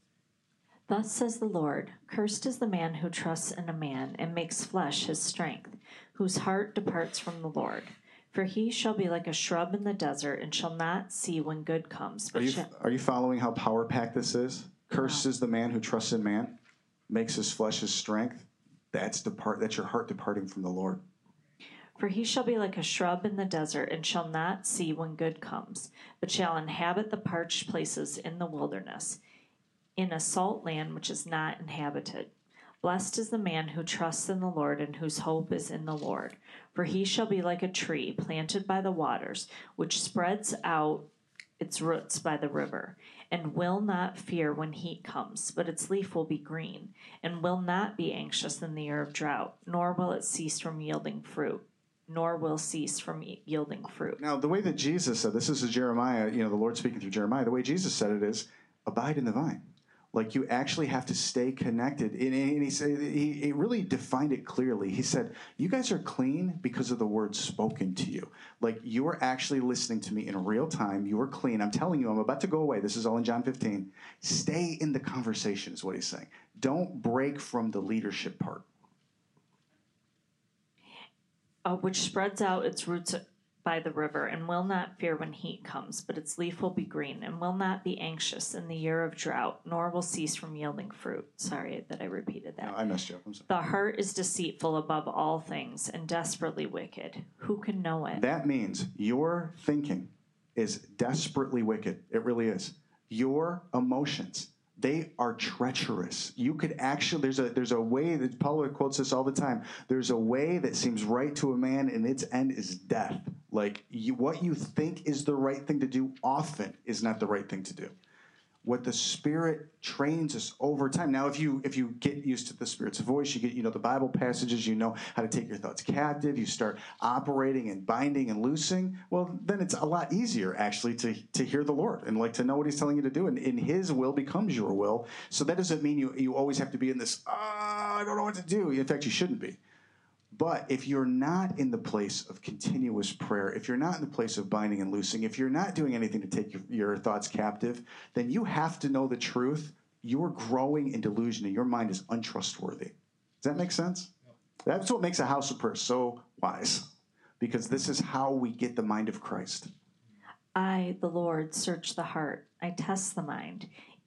Thus says the Lord, cursed is the man who trusts in a man and makes flesh his strength, whose heart departs from the Lord. For he shall be like a shrub in the desert and shall not see when good comes. Are you, shall... are you following how power-packed this is? Cursed No. is the man who trusts in man, makes his flesh his strength. That's depart. That's your heart departing from the Lord. For he shall be like a shrub in the desert and shall not see when good comes, but shall inhabit the parched places in the wilderness, in a salt land which is not inhabited. Blessed is the man who trusts in the Lord and whose hope is in the Lord. For he shall be like a tree planted by the waters, which spreads out its roots by the river, and will not fear when heat comes, but its leaf will be green, and will not be anxious in the year of drought, nor will it cease from yielding fruit, nor will cease from yielding fruit. Now, the way that Jesus said, this is Jeremiah, you know, the Lord speaking through Jeremiah, the way Jesus said it is, abide in the vine. Like you actually have to stay connected. And he said, he, he really defined it clearly. He said, you guys are clean because of the word spoken to you. Like you are actually listening to me in real time. You are clean. I'm telling you, I'm about to go away. This is all in John fifteen. Stay in the conversation is what he's saying. Don't break from the leadership part. Uh, which spreads out its roots by the river, and will not fear when heat comes, but its leaf will be green, and will not be anxious in the year of drought, nor will cease from yielding fruit. Sorry that I repeated that. No, I messed you up. I'm sorry. The heart is deceitful above all things, and desperately wicked. Who can know it? That means your thinking is desperately wicked. It really is. Your emotions, they are treacherous. You could actually, there's a there's a way that Paulo quotes this all the time. There's a way that seems right to a man, and its end is death. Like you, what you think is the right thing to do often is not the right thing to do. What the Spirit trains us over time. Now, if you if you get used to the Spirit's voice, you get you know the Bible passages, you know how to take your thoughts captive. You start operating and binding and loosing. Well, then it's a lot easier actually to to hear the Lord and like to know what He's telling you to do, and, and His will becomes your will. So that doesn't mean you you always have to be in this. Ah, I don't know what to do. In fact, you shouldn't be. But if you're not in the place of continuous prayer, if you're not in the place of binding and loosing, if you're not doing anything to take your, your thoughts captive, then you have to know the truth. You're growing in delusion and your mind is untrustworthy. Does that make sense? That's what makes a house of prayer so wise, because this is how we get the mind of Christ. I, the Lord, search the heart. I test the mind,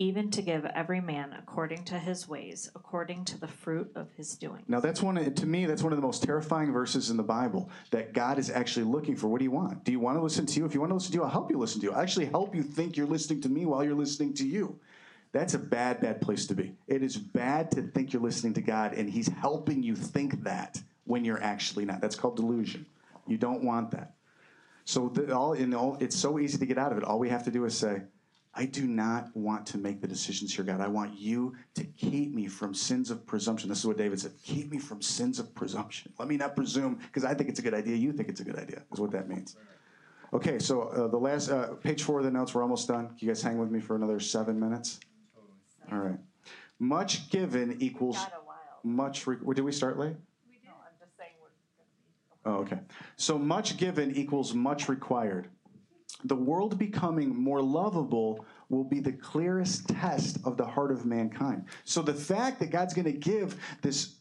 even to give every man according to his ways, according to the fruit of his doing. Now that's one of, to me, that's one of the most terrifying verses in the Bible, that God is actually looking for. What do you want? Do you want to listen to you? If you want to listen to you, I'll help you listen to you. I'll actually help you think you're listening to me while you're listening to you. That's a bad, bad place to be. It is bad to think you're listening to God and he's helping you think that when you're actually not. That's called delusion. You don't want that. So the, all, in all, it's so easy to get out of it. All we have to do is say, I do not want to make the decisions here, God. I want you to keep me from sins of presumption. This is what David said. Keep me from sins of presumption. Let me not presume because I think it's a good idea. You think it's a good idea is what that means. Okay, so uh, the last, uh, page four of the notes, we're almost done. Can you guys hang with me for another seven minutes? All right. Much given equals much. Re- did we start late? We did. No, I'm just saying we're going to be. Oh, okay. So much given equals much required. The world becoming more lovable will be the clearest test of the heart of mankind. So the fact that God's going to give this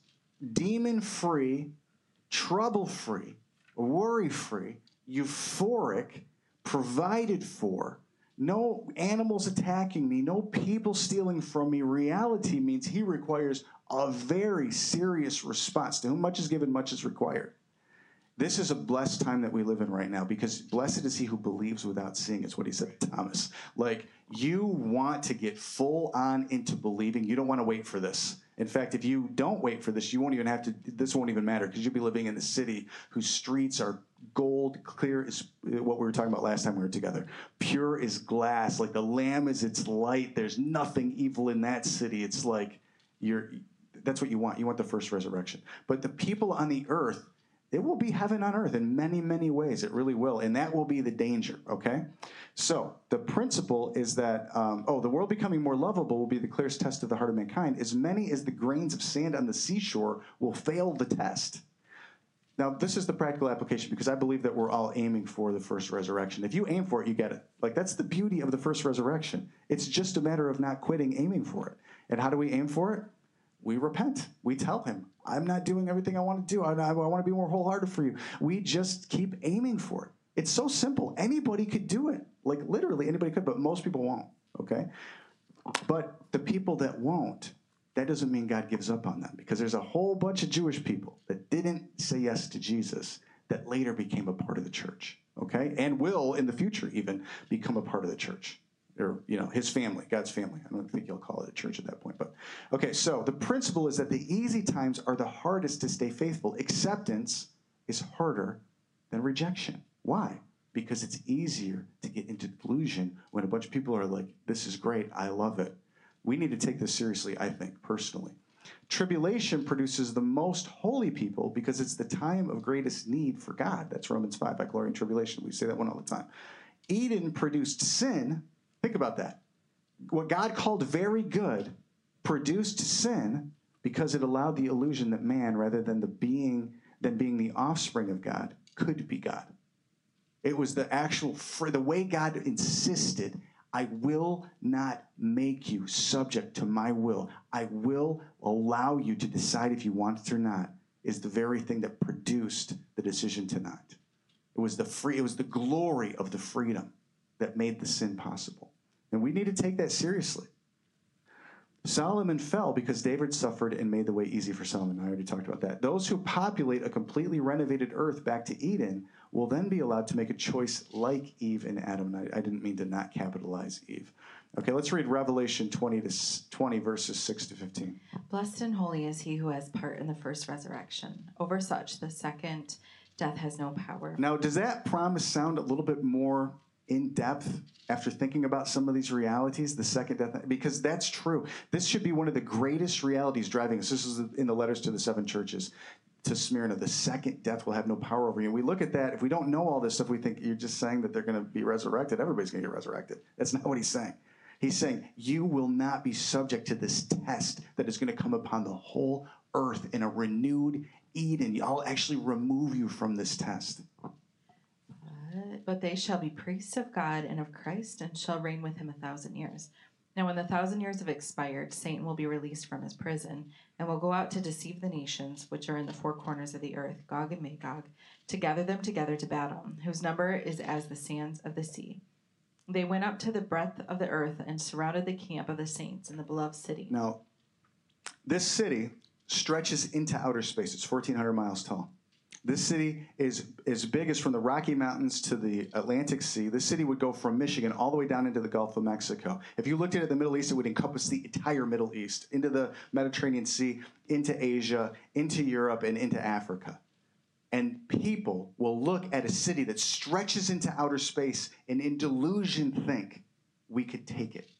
demon-free, trouble-free, worry-free, euphoric, provided for, no animals attacking me, no people stealing from me reality means he requires a very serious response. To whom much is given, much is required. This is a blessed time that we live in right now because blessed is he who believes without seeing. It's what he said to Thomas. Like, you want to get full on into believing. You don't want to wait for this. In fact, if you don't wait for this, you won't even have to, this won't even matter because you'll be living in a city whose streets are gold, clear is what we were talking about last time we were together. Pure as glass, like the Lamb is its light. There's nothing evil in that city. It's like, you're, that's what you want. You want the first resurrection. But the people on the earth, it will be heaven on earth in many, many ways. It really will. And that will be the danger, okay? So the principle is that, um, oh, the world becoming more lovable will be the clearest test of the heart of mankind. As many as the grains of sand on the seashore will fail the test. Now, this is the practical application because I believe that we're all aiming for the first resurrection. If you aim for it, you get it. Like, that's the beauty of the first resurrection. It's just a matter of not quitting aiming for it. And how do we aim for it? We repent. We tell him, I'm not doing everything I want to do. I, I, I want to be more wholehearted for you. We just keep aiming for it. It's so simple. Anybody could do it. Like, literally, anybody could, but most people won't, okay? But the people that won't, that doesn't mean God gives up on them because there's a whole bunch of Jewish people that didn't say yes to Jesus that later became a part of the church, okay? And will, in the future even, become a part of the church. Or, you know, his family, God's family. I don't think he'll call it a church at that point. But, okay, so the principle is that the easy times are the hardest to stay faithful. Acceptance is harder than rejection. Why? Because it's easier to get into delusion when a bunch of people are like, this is great, I love it. We need to take this seriously, I think, personally. Tribulation produces the most holy people because it's the time of greatest need for God. That's Romans five, by glory and tribulation. We say that one all the time. Eden produced sin. Think about that. What God called very good produced sin because it allowed the illusion that man, rather than the being, than being the offspring of God, could be God. It was the actual, the way God insisted, I will not make you subject to my will. I will allow you to decide if you want it or not, is the very thing that produced the decision to not. It was the free, it was the glory of the freedom that made the sin possible. And we need to take that seriously. Solomon fell because David suffered and made the way easy for Solomon. I already talked about that. Those who populate a completely renovated earth back to Eden will then be allowed to make a choice like Eve and Adam. And I, I didn't mean to not capitalize Eve. Okay, let's read Revelation twenty to twenty, verses six to fifteen. Blessed and holy is he who has part in the first resurrection. Over such, the second death has no power. Now, does that promise sound a little bit more in depth after thinking about some of these realities, the second death? Because that's true. This should be one of the greatest realities driving us. This is in the letters to the seven churches. To Smyrna, the second death will have no power over you. We look at that. If we don't know all this stuff, we think you're just saying that they're going to be resurrected. Everybody's going to get resurrected. That's not what he's saying. He's saying you will not be subject to this test that is going to come upon the whole earth in a renewed Eden. I'll actually remove you from this test. But they shall be priests of God and of Christ, and shall reign with him a thousand years. Now when the thousand years have expired, Satan will be released from his prison, and will go out to deceive the nations which are in the four corners of the earth, Gog and Magog, to gather them together to battle, whose number is as the sands of the sea. They went up to the breadth of the earth and surrounded the camp of the saints in the beloved city. Now, this city stretches into outer space. It's fourteen hundred miles tall. This city is as big as from the Rocky Mountains to the Atlantic Sea. This city would go from Michigan all the way down into the Gulf of Mexico. If you looked at it in the Middle East, it would encompass the entire Middle East, into the Mediterranean Sea, into Asia, into Europe, and into Africa. And people will look at a city that stretches into outer space and in delusion think, we could take it.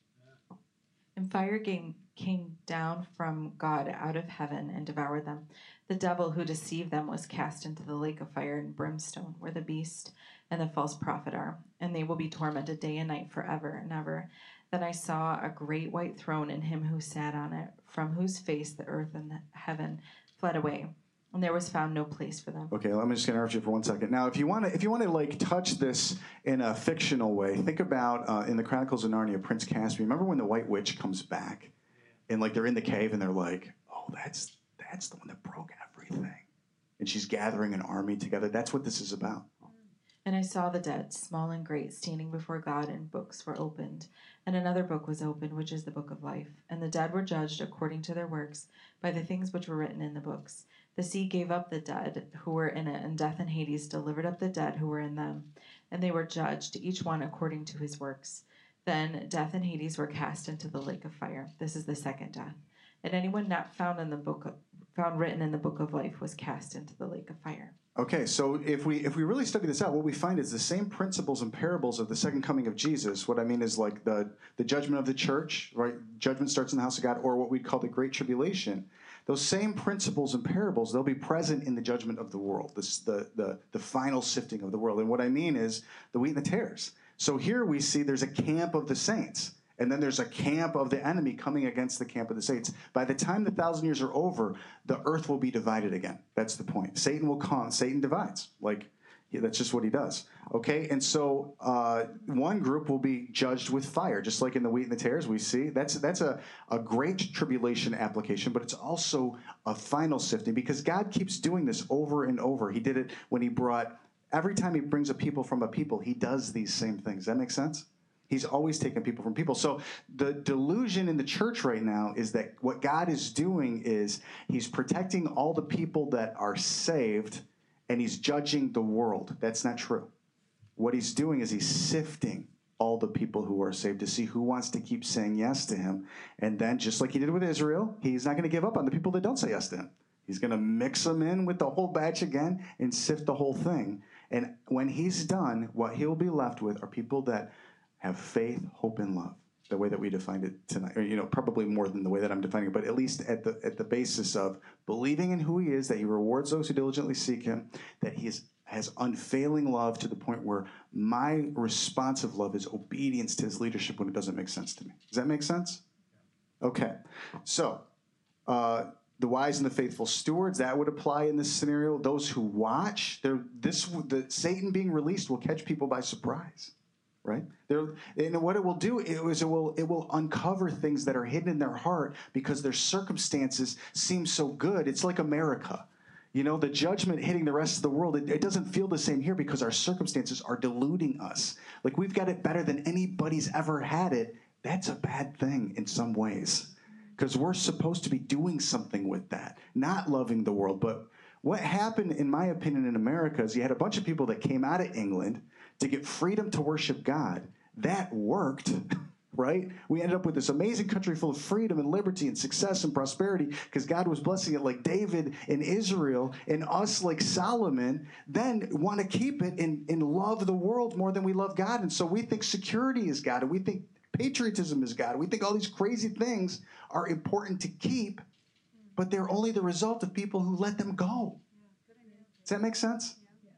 And fire came, came down from God out of heaven and devoured them. The devil who deceived them was cast into the lake of fire and brimstone, where the beast and the false prophet are, and they will be tormented day and night forever and ever. Then I saw a great white throne and him who sat on it, from whose face the earth and the heaven fled away, and there was found no place for them. Okay, let me just interrupt you for one second. Now, if you want to, if you want to like touch this in a fictional way, think about uh, in the Chronicles of Narnia, Prince Caspian. Remember when the White Witch comes back, and like they're in the cave and they're like, "Oh, that's that's the one that broke everything," and she's gathering an army together. That's what this is about. And I saw the dead, small and great, standing before God, and books were opened. And another book was opened, which is the book of life. And the dead were judged according to their works by the things which were written in the books. The sea gave up the dead who were in it, and death and Hades delivered up the dead who were in them. And they were judged, each one according to his works. Then death and Hades were cast into the lake of fire. This is the second death. And anyone not found in the book of, found written in the book of life was cast into the lake of fire. Okay, so if we if we really study this out, what we find is the same principles and parables of the second coming of Jesus. What I mean is like the, the judgment of the church, right? Judgment starts in the house of God, or what we'd call the Great Tribulation. Those same principles and parables, they'll be present in the judgment of the world, this the the the final sifting of the world. And what I mean is the wheat and the tares. So here we see there's a camp of the saints. And then there's a camp of the enemy coming against the camp of the saints. By the time the thousand years are over, the earth will be divided again. That's the point. Satan will come. Satan divides. Like, yeah, that's just what he does. Okay? And so uh, one group will be judged with fire, just like in the wheat and the tares we see. That's that's a, a great tribulation application, but it's also a final sifting because God keeps doing this over and over. He did it when he brought, every time he brings a people from a people, he does these same things. Does that make sense? He's always taking people from people. So the delusion in the church right now is that what God is doing is he's protecting all the people that are saved and he's judging the world. That's not true. What he's doing is he's sifting all the people who are saved to see who wants to keep saying yes to him. And then just like he did with Israel, he's not going to give up on the people that don't say yes to him. He's going to mix them in with the whole batch again and sift the whole thing. And when he's done, what he'll be left with are people that have faith, hope, and love, the way that we defined it tonight. Or, you know, probably more than the way that I'm defining it, but at least at the at the basis of believing in who he is, that he rewards those who diligently seek him, that he is, has unfailing love to the point where my responsive love is obedience to his leadership when it doesn't make sense to me. Does that make sense? Okay. So, uh, the wise and the faithful stewards, that would apply in this scenario. Those who watch, they're, this the Satan being released will catch people by surprise. Right? There, and what it will do is it will it will uncover things that are hidden in their heart because their circumstances seem so good. It's like America. You know, the judgment hitting the rest of the world, it, it doesn't feel the same here because our circumstances are deluding us. Like we've got it better than anybody's ever had it. That's a bad thing in some ways because we're supposed to be doing something with that, not loving the world. But what happened, in my opinion, in America is you had a bunch of people that came out of England to get freedom to worship God. That worked, right? We ended up with this amazing country full of freedom and liberty and success and prosperity because God was blessing it like David in Israel, and us like Solomon then want to keep it and, and love the world more than we love God. And so we think security is God, and we think patriotism is God. We think all these crazy things are important to keep, but they're only the result of people who let them go. Does that make sense?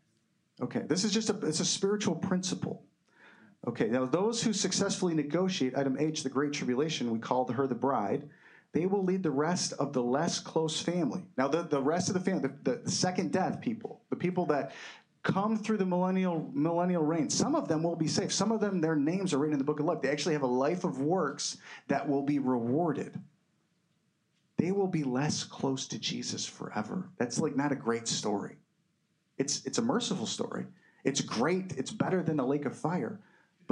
Okay, this is just a, it's a spiritual principle. Okay, now those who successfully negotiate, item H, the Great Tribulation, we call her the bride, they will lead the rest of the less close family. Now the, the rest of the family, the, the second death people, the people that come through the millennial millennial reign, some of them will be saved. Some of them, their names are written in the book of life. They actually have a life of works that will be rewarded. They will be less close to Jesus forever. That's like not a great story. It's it's a merciful story. It's great. It's better than the lake of fire.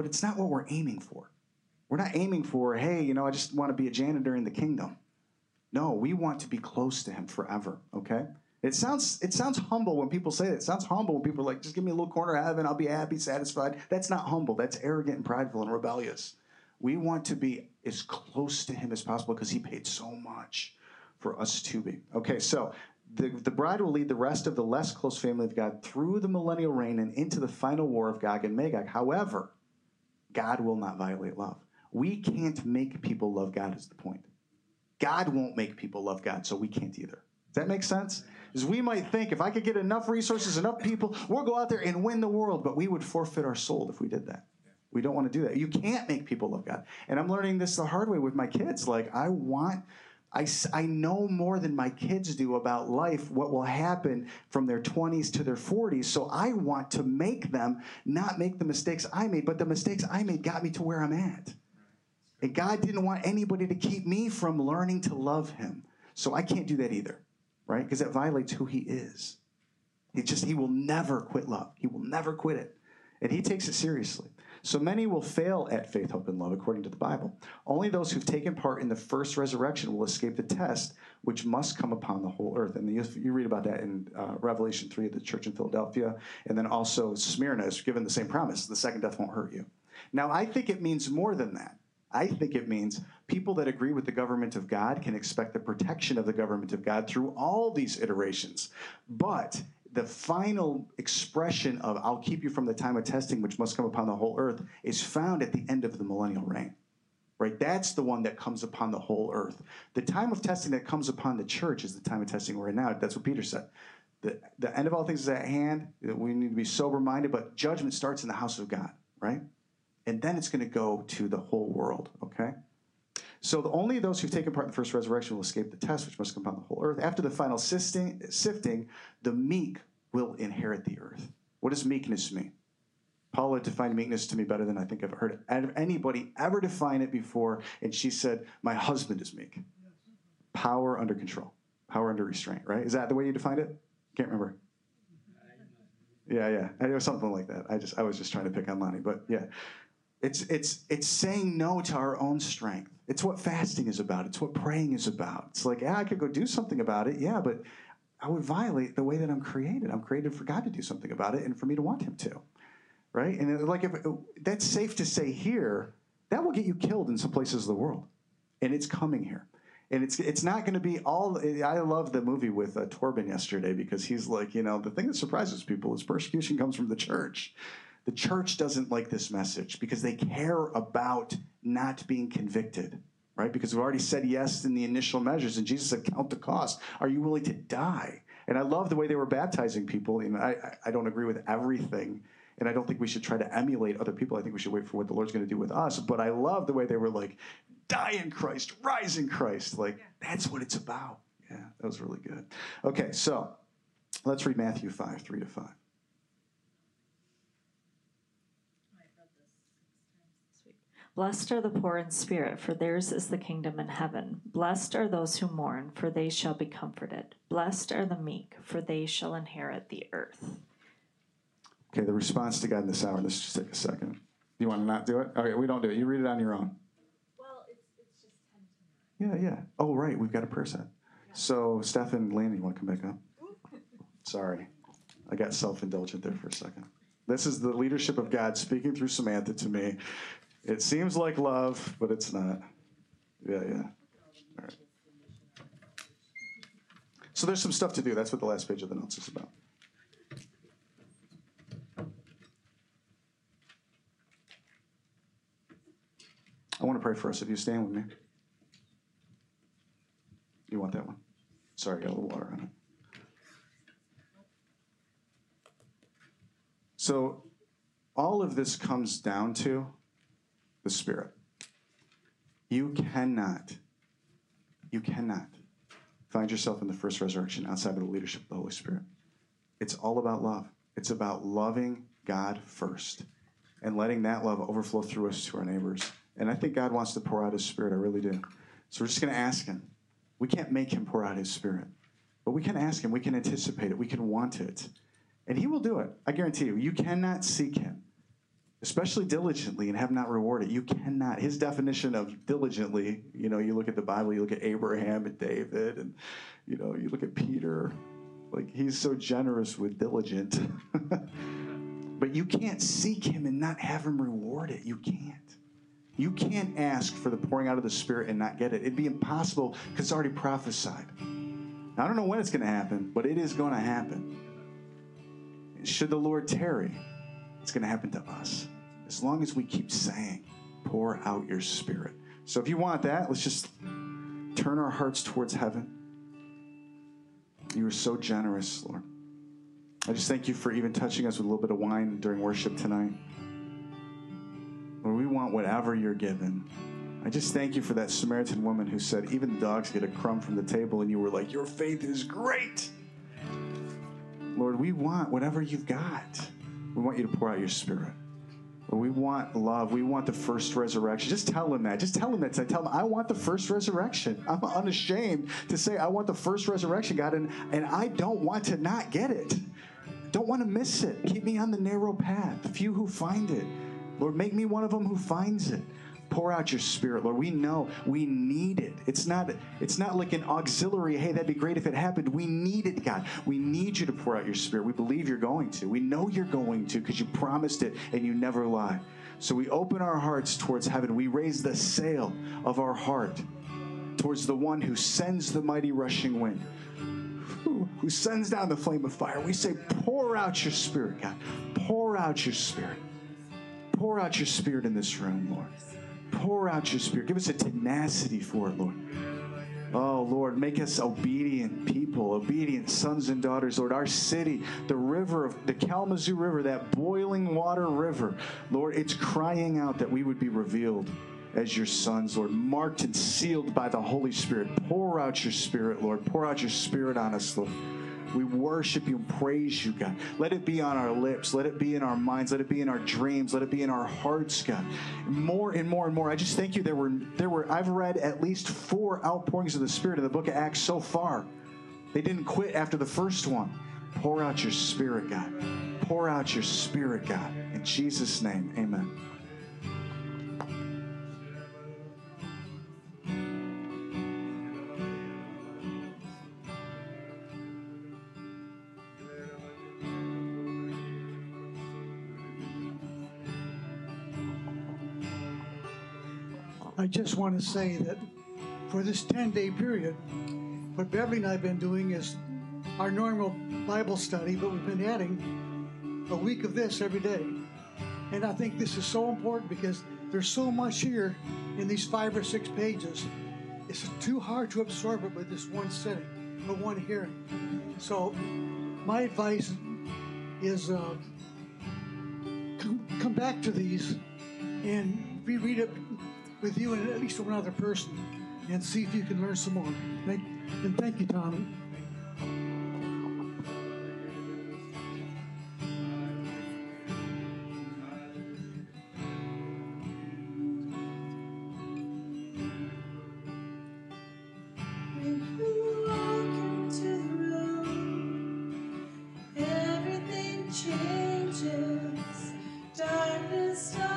but it's not what we're aiming for. We're not aiming for, hey, you know, I just want to be a janitor in the kingdom. No, we want to be close to him forever, okay? It sounds it sounds humble when people say that. It sounds humble when people are like, just give me a little corner of heaven, I'll be happy, satisfied. That's not humble. That's arrogant and prideful and rebellious. We want to be as close to him as possible because he paid so much for us to be. Okay, so the, the bride will lead the rest of the less close family of God through the millennial reign and into the final war of Gog and Magog. However, God will not violate love. We can't make people love God is the point. God won't make people love God, so we can't either. Does that make sense? Because we might think, if I could get enough resources, enough people, we'll go out there and win the world, but we would forfeit our soul if we did that. We don't want to do that. You can't make people love God. And I'm learning this the hard way with my kids. Like, I want, I, I know more than my kids do about life, what will happen from their twenties to their forties. So I want to make them not make the mistakes I made, but the mistakes I made got me to where I'm at. And God didn't want anybody to keep me from learning to love him. So I can't do that either, right? Because that violates who he is. He just, he will never quit love. He will never quit it. And he takes it seriously. So many will fail at faith, hope, and love, according to the Bible. Only those who've taken part in the first resurrection will escape the test, which must come upon the whole earth. And you, you read about that in uh, Revelation three, the church in Philadelphia. And then also Smyrna is given the same promise. The second death won't hurt you. Now, I think it means more than that. I think it means people that agree with the government of God can expect the protection of the government of God through all these iterations. But the final expression of I'll keep you from the time of testing, which must come upon the whole earth, is found at the end of the millennial reign. Right? That's the one that comes upon the whole earth. The time of testing that comes upon the church is the time of testing we're in now. That's what Peter said. The, the end of all things is at hand. We need to be sober-minded, but judgment starts in the house of God, right? And then it's going to go to the whole world, okay? So the, only those who've taken part in the first resurrection will escape the test, which must come upon the whole earth. After the final sifting, sifting, the meek will inherit the earth. What does meekness mean? Paula defined meekness to me better than I think I've heard anybody ever define it before, and she said, my husband is meek. Power under control. Power under restraint, right? Is that the way you defined it? Can't remember. Yeah, yeah. It was something like that. I just I was just trying to pick on Lonnie, but yeah. It's it's it's saying no to our own strength. It's what fasting is about. It's what praying is about. It's like, yeah, I could go do something about it, yeah, but I would violate the way that I'm created. I'm created for God to do something about it and for me to want him to, right? And it, like if it, that's safe to say here, that will get you killed in some places of the world, and it's coming here. And it's it's not going to be all. I love the movie with uh, Torben yesterday because he's like, you know, the thing that surprises people is persecution comes from the church. The church doesn't like this message because they care about not being convicted, right? Because we've already said yes in the initial measures, and Jesus said, count the cost. Are you willing to die? And I love the way they were baptizing people. You know, I, I don't agree with everything, and I don't think we should try to emulate other people. I think we should wait for what the Lord's going to do with us. But I love the way they were like, die in Christ, rise in Christ. Like, that's what it's about. Yeah, that was really good. Okay, so let's read Matthew five, three to five. Blessed are the poor in spirit, for theirs is the kingdom in heaven. Blessed are those who mourn, for they shall be comforted. Blessed are the meek, for they shall inherit the earth. Okay, the response to God in this hour. Let's just take a second. Do you want to not do it? Okay, we don't do it. You read it on your own. Well, it's it's just ten to nine. Yeah, yeah. Oh, right. We've got a prayer set. Yeah. So, Steph and Lanny, you want to come back up? Sorry. I got self-indulgent there for a second. This is the leadership of God speaking through Samantha to me. It seems like love, but it's not. Yeah, yeah. All right. So there's some stuff to do. That's what the last page of the notes is about. I want to pray for us. If you stand with me. You want that one? Sorry, I got a little water on it. So all of this comes down to the Spirit. You cannot, you cannot find yourself in the first resurrection outside of the leadership of the Holy Spirit. It's all about love. It's about loving God first and letting that love overflow through us to our neighbors. And I think God wants to pour out his Spirit. I really do. So we're just going to ask him. We can't make him pour out his Spirit, but we can ask him. We can anticipate it. We can want it. And he will do it. I guarantee you. You cannot seek him especially diligently, and have not rewarded. You cannot. His definition of diligently, you know, you look at the Bible, you look at Abraham and David, and, you know, you look at Peter. Like, he's so generous with diligent. But you can't seek him and not have him reward it. You can't. You can't ask for the pouring out of the Spirit and not get it. It'd be impossible because it's already prophesied. Now, I don't know when it's going to happen, but it is going to happen. Should the Lord tarry, it's going to happen to us. As long as we keep saying, pour out your Spirit. So if you want that, let's just turn our hearts towards heaven. You are so generous, Lord. I just thank you for even touching us with a little bit of wine during worship tonight. Lord, we want whatever you're given. I just thank you for that Samaritan woman who said, even the dogs get a crumb from the table, and you were like, your faith is great. Lord, we want whatever you've got. We want you to pour out your Spirit. Lord, we want love. We want the first resurrection. Just tell him that. Just tell him that. Tell him, I want the first resurrection. I'm unashamed to say I want the first resurrection, God, and, and I don't want to not get it. Don't want to miss it. Keep me on the narrow path. The few who find it. Lord, make me one of them who finds it. Pour out your Spirit, Lord. We know we need it. It's not, it's not like an auxiliary, hey, that'd be great if it happened. We need it, God. We need you to pour out your Spirit. We believe you're going to. We know you're going to because you promised it and you never lie. So we open our hearts towards heaven. We raise the sail of our heart towards the one who sends the mighty rushing wind, who, who sends down the flame of fire. We say, pour out your Spirit, God. Pour out your Spirit. Pour out your Spirit in this room, Lord. Pour out your Spirit. Give us a tenacity for it, Lord. Oh, Lord, make us obedient people, obedient sons and daughters, Lord. Our city, the river, of the Kalamazoo River, that boiling water river, Lord, it's crying out that we would be revealed as your sons, Lord, marked and sealed by the Holy Spirit. Pour out your Spirit, Lord. Pour out your Spirit on us, Lord. We worship you and praise you, God. Let it be on our lips. Let it be in our minds. Let it be in our dreams. Let it be in our hearts, God. More and more and more. I just thank you. There were, there were. I've read at least four outpourings of the Spirit in the book of Acts so far. They didn't quit after the first one. Pour out your Spirit, God. Pour out your Spirit, God. In Jesus' name, amen. I just want to say that for this ten-day period, what Beverly and I have been doing is our normal Bible study, but we've been adding a week of this every day. And I think this is so important because there's so much here in these five or six pages. It's too hard to absorb it with this one sitting, or one hearing. So my advice is uh, come, come back to these and reread it with you and at least one other person, and see if you can learn some more. Thank, and thank you, Tommy. When you walk into the room, everything changes. Darkness.